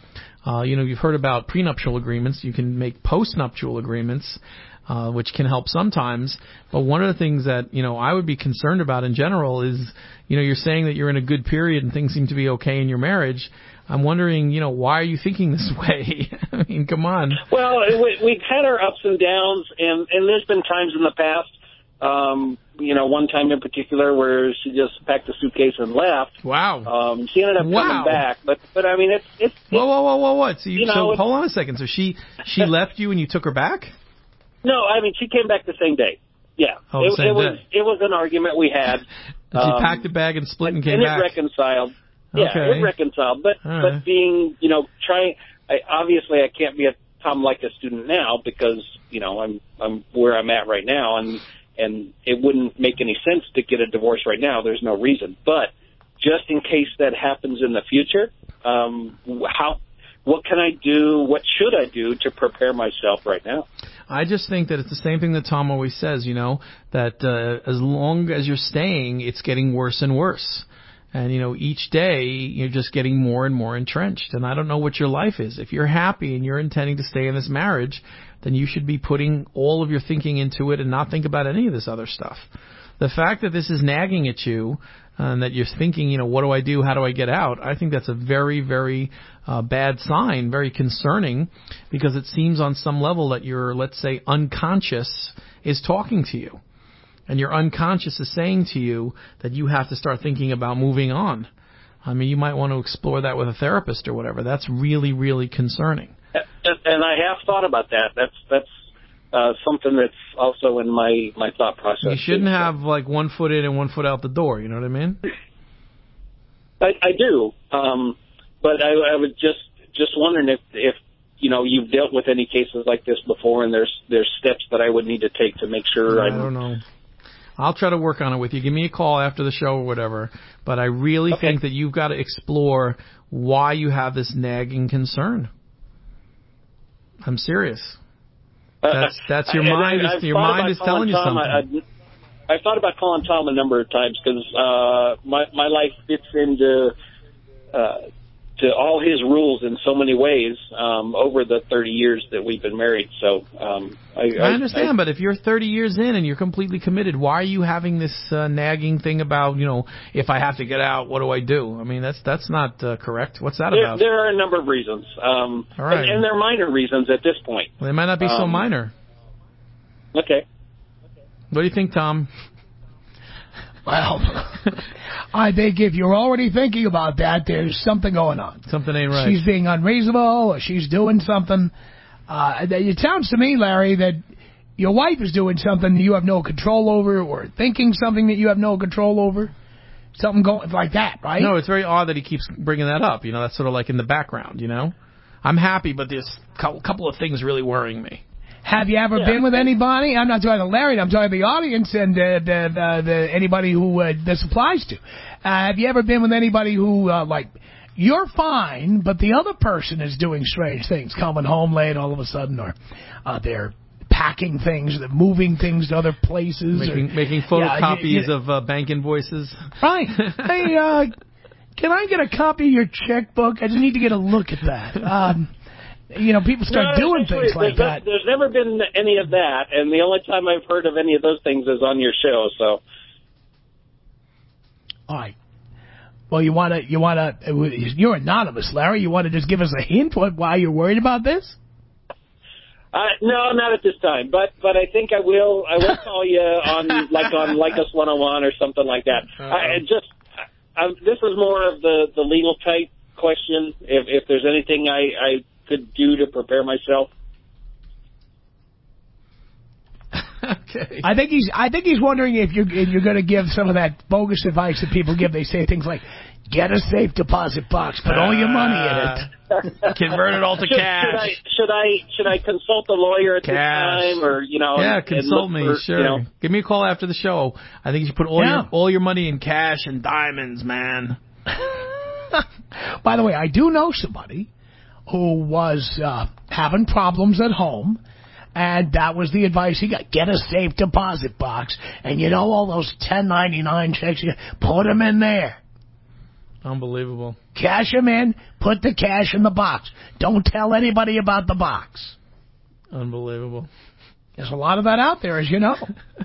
You've heard about prenuptial agreements. You can make postnuptial agreements, which can help sometimes. But one of the things that, I would be concerned about in general is, you're saying that you're in a good period and things seem to be okay in your marriage. I'm wondering, why are you thinking this way? I mean, come on. Well, we've had our ups and downs, and there's been times in the past, one time in particular where she just packed a suitcase and left. Wow. She ended up coming back, but I mean, it's Whoa. So hold on a second. So she left you and you took her back? No, I mean, she came back the same day. Yeah. Oh, it was an argument we had. She packed a bag and split and came back. And it reconciled. Yeah, okay. It reconciled. But being, obviously I can't be a Tom Leykis student now because, I'm where I'm at right now, and it wouldn't make any sense to get a divorce right now. There's no reason. But just in case that happens in the future, what can I do? What should I do to prepare myself right now? I just think that it's the same thing that Tom always says, that as long as you're staying, it's getting worse and worse. And, each day you're just getting more and more entrenched. And I don't know what your life is. If you're happy and you're intending to stay in this marriage, then you should be putting all of your thinking into it and not think about any of this other stuff. The fact that this is nagging at you and that you're thinking, what do I do? How do I get out? I think that's a very, very bad sign, very concerning, because it seems on some level that your, let's say, unconscious is talking to you. And your unconscious is saying to you that you have to start thinking about moving on. I mean, you might want to explore that with a therapist or whatever. That's really, really concerning. And I have thought about that. That's something that's also in my thought process. You shouldn't have like 1 foot in and 1 foot out the door. You know what I mean? I do. But I was just wondering if you've dealt with any cases like this before, and there's steps that I would need to take to make sure. I don't know. I'll try to work on it with you. Give me a call after the show or whatever. But I really think that you've got to explore why you have this nagging concern. I'm serious. That's your mind. Your mind is telling you something. I've thought about calling Tom a number of times because my life fits into to all his rules in so many ways over the 30 years that we've been married. So I understand, but if you're 30 years in and you're completely committed, why are you having this nagging thing about, if I have to get out, what do I do? I mean, that's not correct. What's that about? There are a number of reasons, all right. and they're minor reasons at this point. Well, they might not be so minor. Okay. What do you think, Tom? Well, I think if you're already thinking about that, there's something going on. Something ain't right. She's being unreasonable, or she's doing something. It sounds to me, Larry, that your wife is doing something you have no control over, or thinking something that you have no control over. Something going like that, right? No, it's very odd that he keeps bringing that up. That's sort of like in the background, I'm happy, but there's a couple of things really worrying me. Have you ever been with anybody? I'm not talking to Larry. I'm talking to the audience and anybody who this applies to. Have you ever been with anybody who, you're fine, but the other person is doing strange things, coming home late all of a sudden, or they're packing things, they're moving things to other places. Making photocopies of bank invoices. Right. Hey, can I get a copy of your checkbook? I just need to get a look at that. People start doing things like that. There's never been any of that, and the only time I've heard of any of those things is on your show. So, all right. Well, you're anonymous, Larry. You want to just give us a hint why you're worried about this? No, not at this time. But I think I will call you on Leykis 101 or something like that. This is more of the legal type question. If there's anything I could do to prepare myself. Okay. I think he's wondering if you're going to give some of that bogus advice that people give. They say things like, "Get a safe deposit box, put all your money in it, convert it all to cash." Should I consult a lawyer at this time, or Yeah, consult me. Sure. Give me a call after the show. I think you should put all your money in cash and diamonds, man. By the way, I do know somebody who was having problems at home, and that was the advice he got. Get a safe deposit box, and all those 1099 checks, put them in there. Unbelievable. Cash them in, put the cash in the box. Don't tell anybody about the box. Unbelievable. There's a lot of that out there, as you know.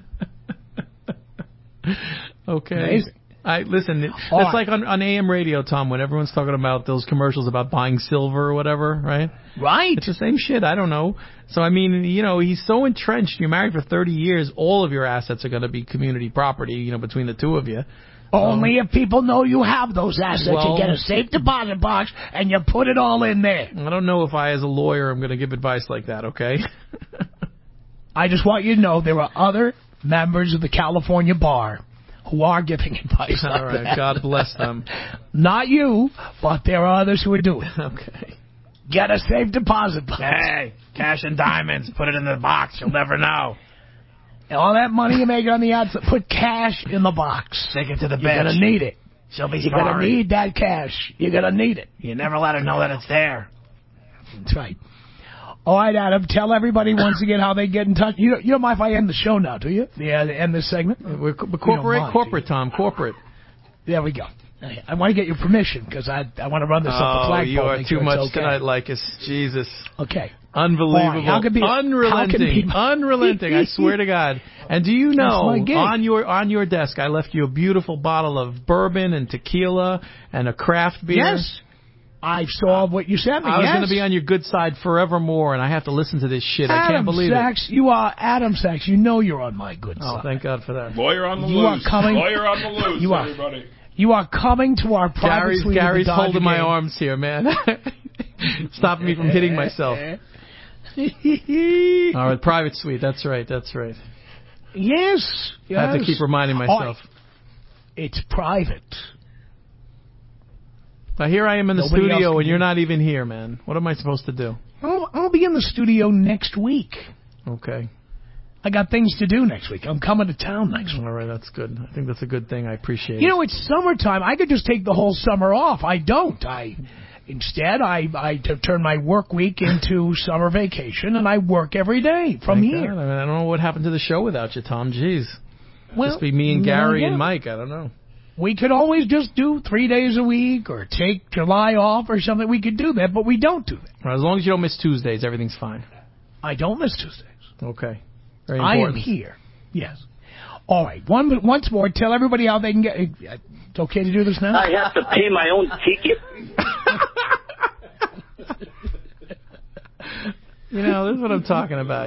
Okay. Amazing. Listen, it's like on AM radio, Tom, when everyone's talking about those commercials about buying silver or whatever, right? Right. It's the same shit. I don't know. So, I mean, he's so entrenched. You're married for 30 years. All of your assets are going to be community property, between the two of you. Only if people know you have those assets. You get a safe deposit box, and you put it all in there. I don't know if I, as a lawyer, am going to give advice like that, okay? I just want you to know there are other members of the California Bar who are giving advice. All right, that. God bless them. Not you, but there are others who are doing it. Okay. Get a safe deposit box. Hey, cash and diamonds. Put it in the box. You'll never know. And all that money you make on the outside, put cash in the box. Take it to the bitch. You're going to need it. She'll be You're going to need that cash. You're going to need it. You never let her know that it's there. That's right. All right, Adam, tell everybody once again how they get in touch. You don't mind if I end the show now, do you? Yeah, end this segment? We're corporate, Tom, corporate. There we go. I want to get your permission because I want to run this up the flagpole. You are too much tonight, Lycus. Jesus. Okay. Unbelievable. Unrelenting. Unrelenting, I swear to God. And do you know, on your desk, I left you a beautiful bottle of bourbon and tequila and a craft beer. Yes. I saw what you sent me. I was going to be on your good side forevermore, and I have to listen to this shit. I can't believe Sachs, it. You are Adam Sachs. You know you're on my good side. Oh, thank God for that. Lawyer on the loose. Lawyer on the loose, everybody. You are coming to our private suite. Gary's holding my arms here, man. Stopping me from hitting myself. All right, private suite. That's right. Yes. I have to keep reminding myself. It's private. Now, here I am in the studio, and you're not even here, man. What am I supposed to do? I'll be in the studio next week. Okay. I got things to do next week. I'm coming to town next week. All right, that's good. I think that's a good thing. I appreciate it. It's summertime. I could just take the whole summer off. I don't. Instead, I turn my work week into summer vacation, and I work every day from here. God. I don't know what happened to the show without you, Tom. Jeez. Well, just be me and Gary and Mike. I don't know. We could always just do 3 days a week or take July off or something. We could do that, but we don't do that. Well, as long as you don't miss Tuesdays, everything's fine. I don't miss Tuesdays. Okay. Very important. I am here. Yes. All right. Once more, tell everybody how they can get... It's okay to do this now? I have to pay my own ticket? This is what I'm talking about,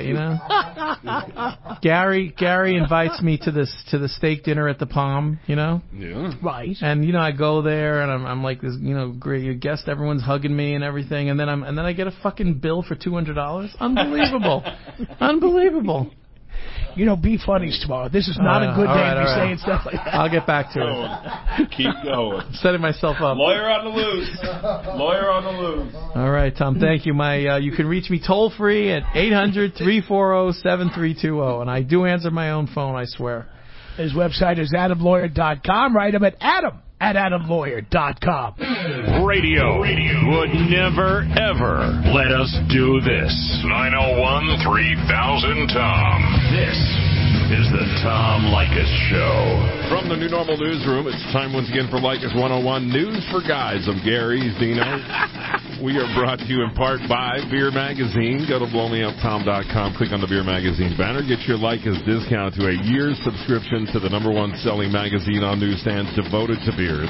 Gary invites me to the steak dinner at the Palm, Yeah. Right. And I go there and I'm like this, great guest, everyone's hugging me and everything, and then I get a fucking bill for $200. Unbelievable. Unbelievable. Be funny tomorrow. This is not a good day to be saying stuff like that. I'll get back to it. Keep going. I'm setting myself up. Lawyer on the loose. Lawyer on the loose. All right, Tom, thank you. You can reach me toll free at 800-340-7320, and I do answer my own phone, I swear. His website is AdamLawyer.com. Write him at AdamLawyer.com. Radio would never, ever let us do this. 901-3000-TOM. This is the Tom Leykis Show. From the New Normal Newsroom, it's time once again for Leykis 101 News for Guys. I'm Gary Dino. We are brought to you in part by Beer Magazine. Go to blowmeuptom.com, click on the Beer Magazine banner, get your Leykis discount to a year's subscription to the #1 selling magazine on newsstands devoted to beers.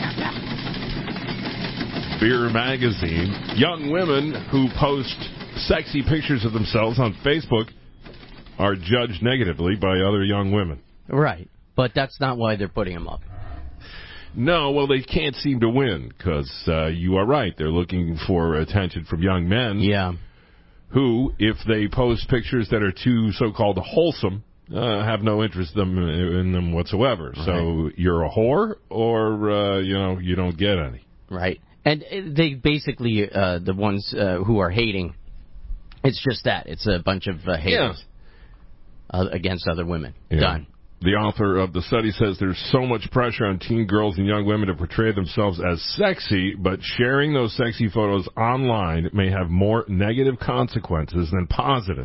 Beer Magazine. Young women who post sexy pictures of themselves on Facebook are judged negatively by other young women. Right. But that's not why they're putting them up. No, well, they can't seem to win because you are right. They're looking for attention from young men. Yeah. Who, if they post pictures that are too so-called wholesome, have no interest in them whatsoever. Right. So you're a whore or, you don't get any. Right. And they basically, the ones who are hating, it's just that. It's a bunch of haters against other women. Yeah. Done. The author of the study says there's so much pressure on teen girls and young women to portray themselves as sexy, but sharing those sexy photos online may have more negative consequences than positive.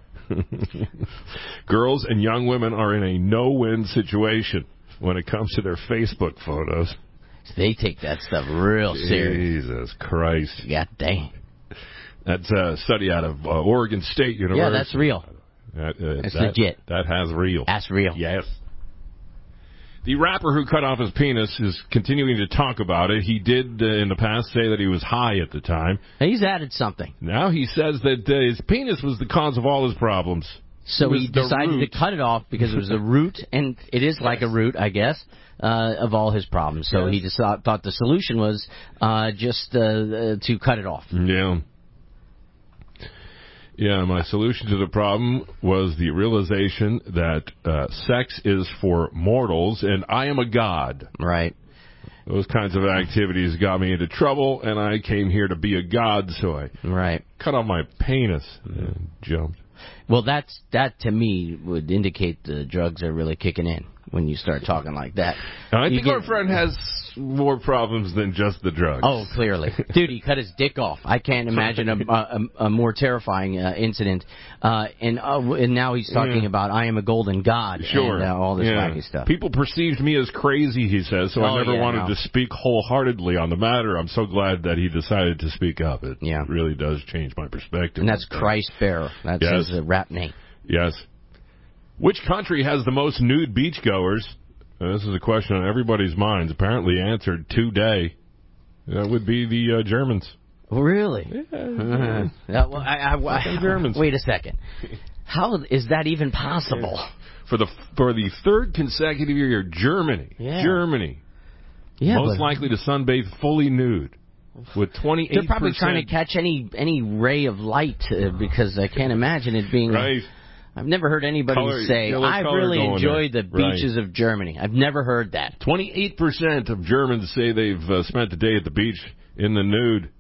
Girls and young women are in a no-win situation when it comes to their Facebook photos. They take that stuff real serious. Jesus Christ. God dang. That's a study out of Oregon State University. Yeah, that's real. That's legit. That has real. That's real. Yes. The rapper who cut off his penis is continuing to talk about it. He did, in the past, say that he was high at the time. He's added something. Now he says that his penis was the cause of all his problems. So he decided to cut it off because it was the root, and it is like a root, I guess, of all his problems. So he just thought the solution was just to cut it off. Yeah. Yeah, my solution to the problem was the realization that sex is for mortals, and I am a god. Right. Those kinds of activities got me into trouble, and I came here to be a god, so I cut off my penis and jumped. Well, that to me would indicate the drugs are really kicking in when you start talking like that. I think our friend has more problems than just the drugs. Oh, clearly. Dude, he cut his dick off. I can't imagine a more terrifying incident. And now he's talking about I am a golden god and all this wacky stuff. People perceived me as crazy, he says, so I never wanted to speak wholeheartedly on the matter. I'm so glad that he decided to speak up. It really does change my perspective. And that's Christ Bearer. That's his rap name. Yes. Which country has the most nude beachgoers? This is a question on everybody's minds. Apparently answered today. That would be the Germans. Really? Yeah. Germans. Wait a second. How is that even possible? For the third consecutive year, Germany. Yeah. Germany. Yeah, most likely to sunbathe fully nude. With 28%. They're probably trying to catch any ray of light because I can't imagine it being... Right. I've never heard anybody say, I really enjoyed the beaches of Germany. I've never heard that. 28% of Germans say they've spent the day at the beach in the nude.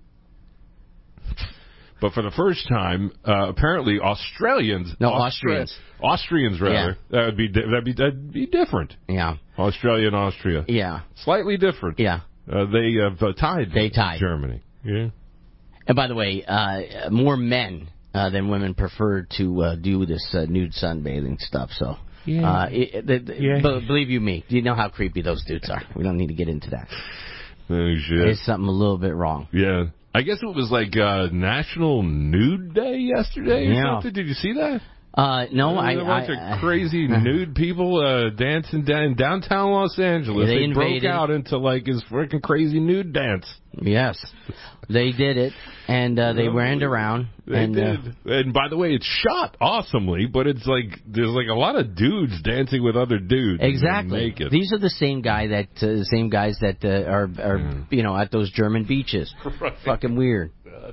But for the first time, apparently Australians. No, Austrians. Austrians, rather. Yeah. That'd be different. Yeah. Australia and Austria. Yeah. Slightly different. Yeah. They have tied. They tied. Germany. Yeah. And by the way, more men than women prefer to do this nude sunbathing stuff. So, believe you me, you know how creepy those dudes are. We don't need to get into that. Oh, shit. There's something a little bit wrong. Yeah. I guess it was like National Nude Day yesterday or something. Did you see that? No, a bunch of crazy nude people dancing in downtown Los Angeles. They broke out into like his freaking crazy nude dance. Yes, they did it, and they ran around. They did. And by the way, it's shot awesomely, but it's like there's like a lot of dudes dancing with other dudes. Exactly. Naked. These are the same guys that are at those German beaches. Right. Fucking weird.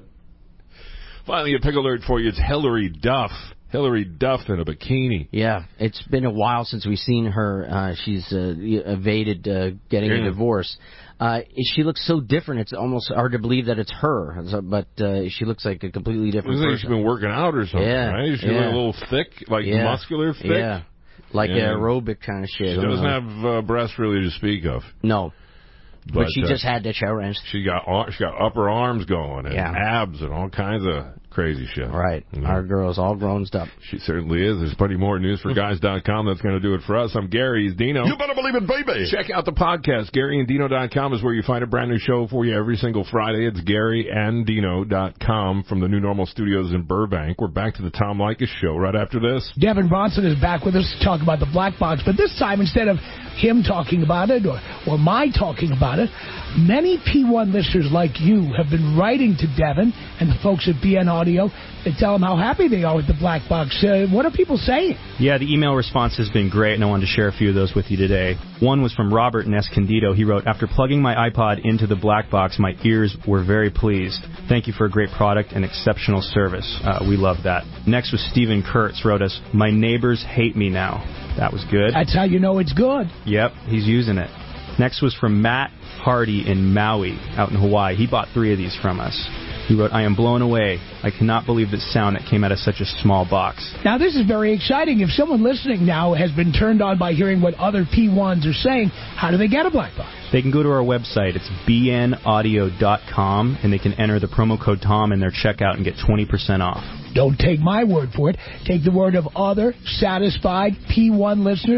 Finally, a pick alert for you. It's Hillary Duff. Hillary Duff in a bikini. Yeah, it's been a while since we've seen her. She's evaded getting a divorce. She looks so different, it's almost hard to believe that it's her. But she looks like a completely different person. Like she's been working out or something, right? She's a little thick, like muscular thick. Yeah, like aerobic kind of shit. She doesn't have breasts really to speak of. No. But she just had the challenge. She got upper arms going and abs and all kinds of crazy shit. Right. Our girl's all grown up. She certainly is. There's plenty more at newsforguys.com. That's going to do it for us. I'm Gary. He's Dino. You better believe it, baby. Check out the podcast. GaryandDino.com is where you find a brand new show for you every single Friday. It's GaryandDino.com from the New Normal Studios in Burbank. We're back to the Tom Leykis Show right after this. Devin Bronson is back with us to talk about the Black Box, but this time instead of him talking about it or my talking about it, many P1 listeners like you have been writing to Devin and the folks at BN Audio and tell them how happy they are with the Black Box. What are people saying? Yeah, the email response has been great, and I wanted to share a few of those with you today. One was from Robert in Escondido. He wrote, after plugging my iPod into the Black Box, my ears were very pleased. Thank you for a great product and exceptional service. We love that. Next was Stephen Kurtz, wrote us, my neighbors hate me now. That was good. That's how you know it's good. Yep, he's using it. Next was from Matt Hardy in Maui, out in Hawaii. He bought 3 of these from us. He wrote, I am blown away. I cannot believe the sound that came out of such a small box. Now, this is very exciting. If someone listening now has been turned on by hearing what other P1s are saying, how do they get a Black Box? They can go to our website. It's bnaudio.com, and they can enter the promo code TOM in their checkout and get 20% off. Don't take my word for it. Take the word of other satisfied P1 listeners.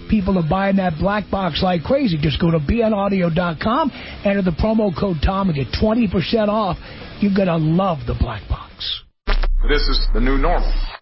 people are buying that black box like crazy. Just go to bnaudio.com, enter the promo code Tom, and get 20% off. You're going to love the black box. This is the new normal.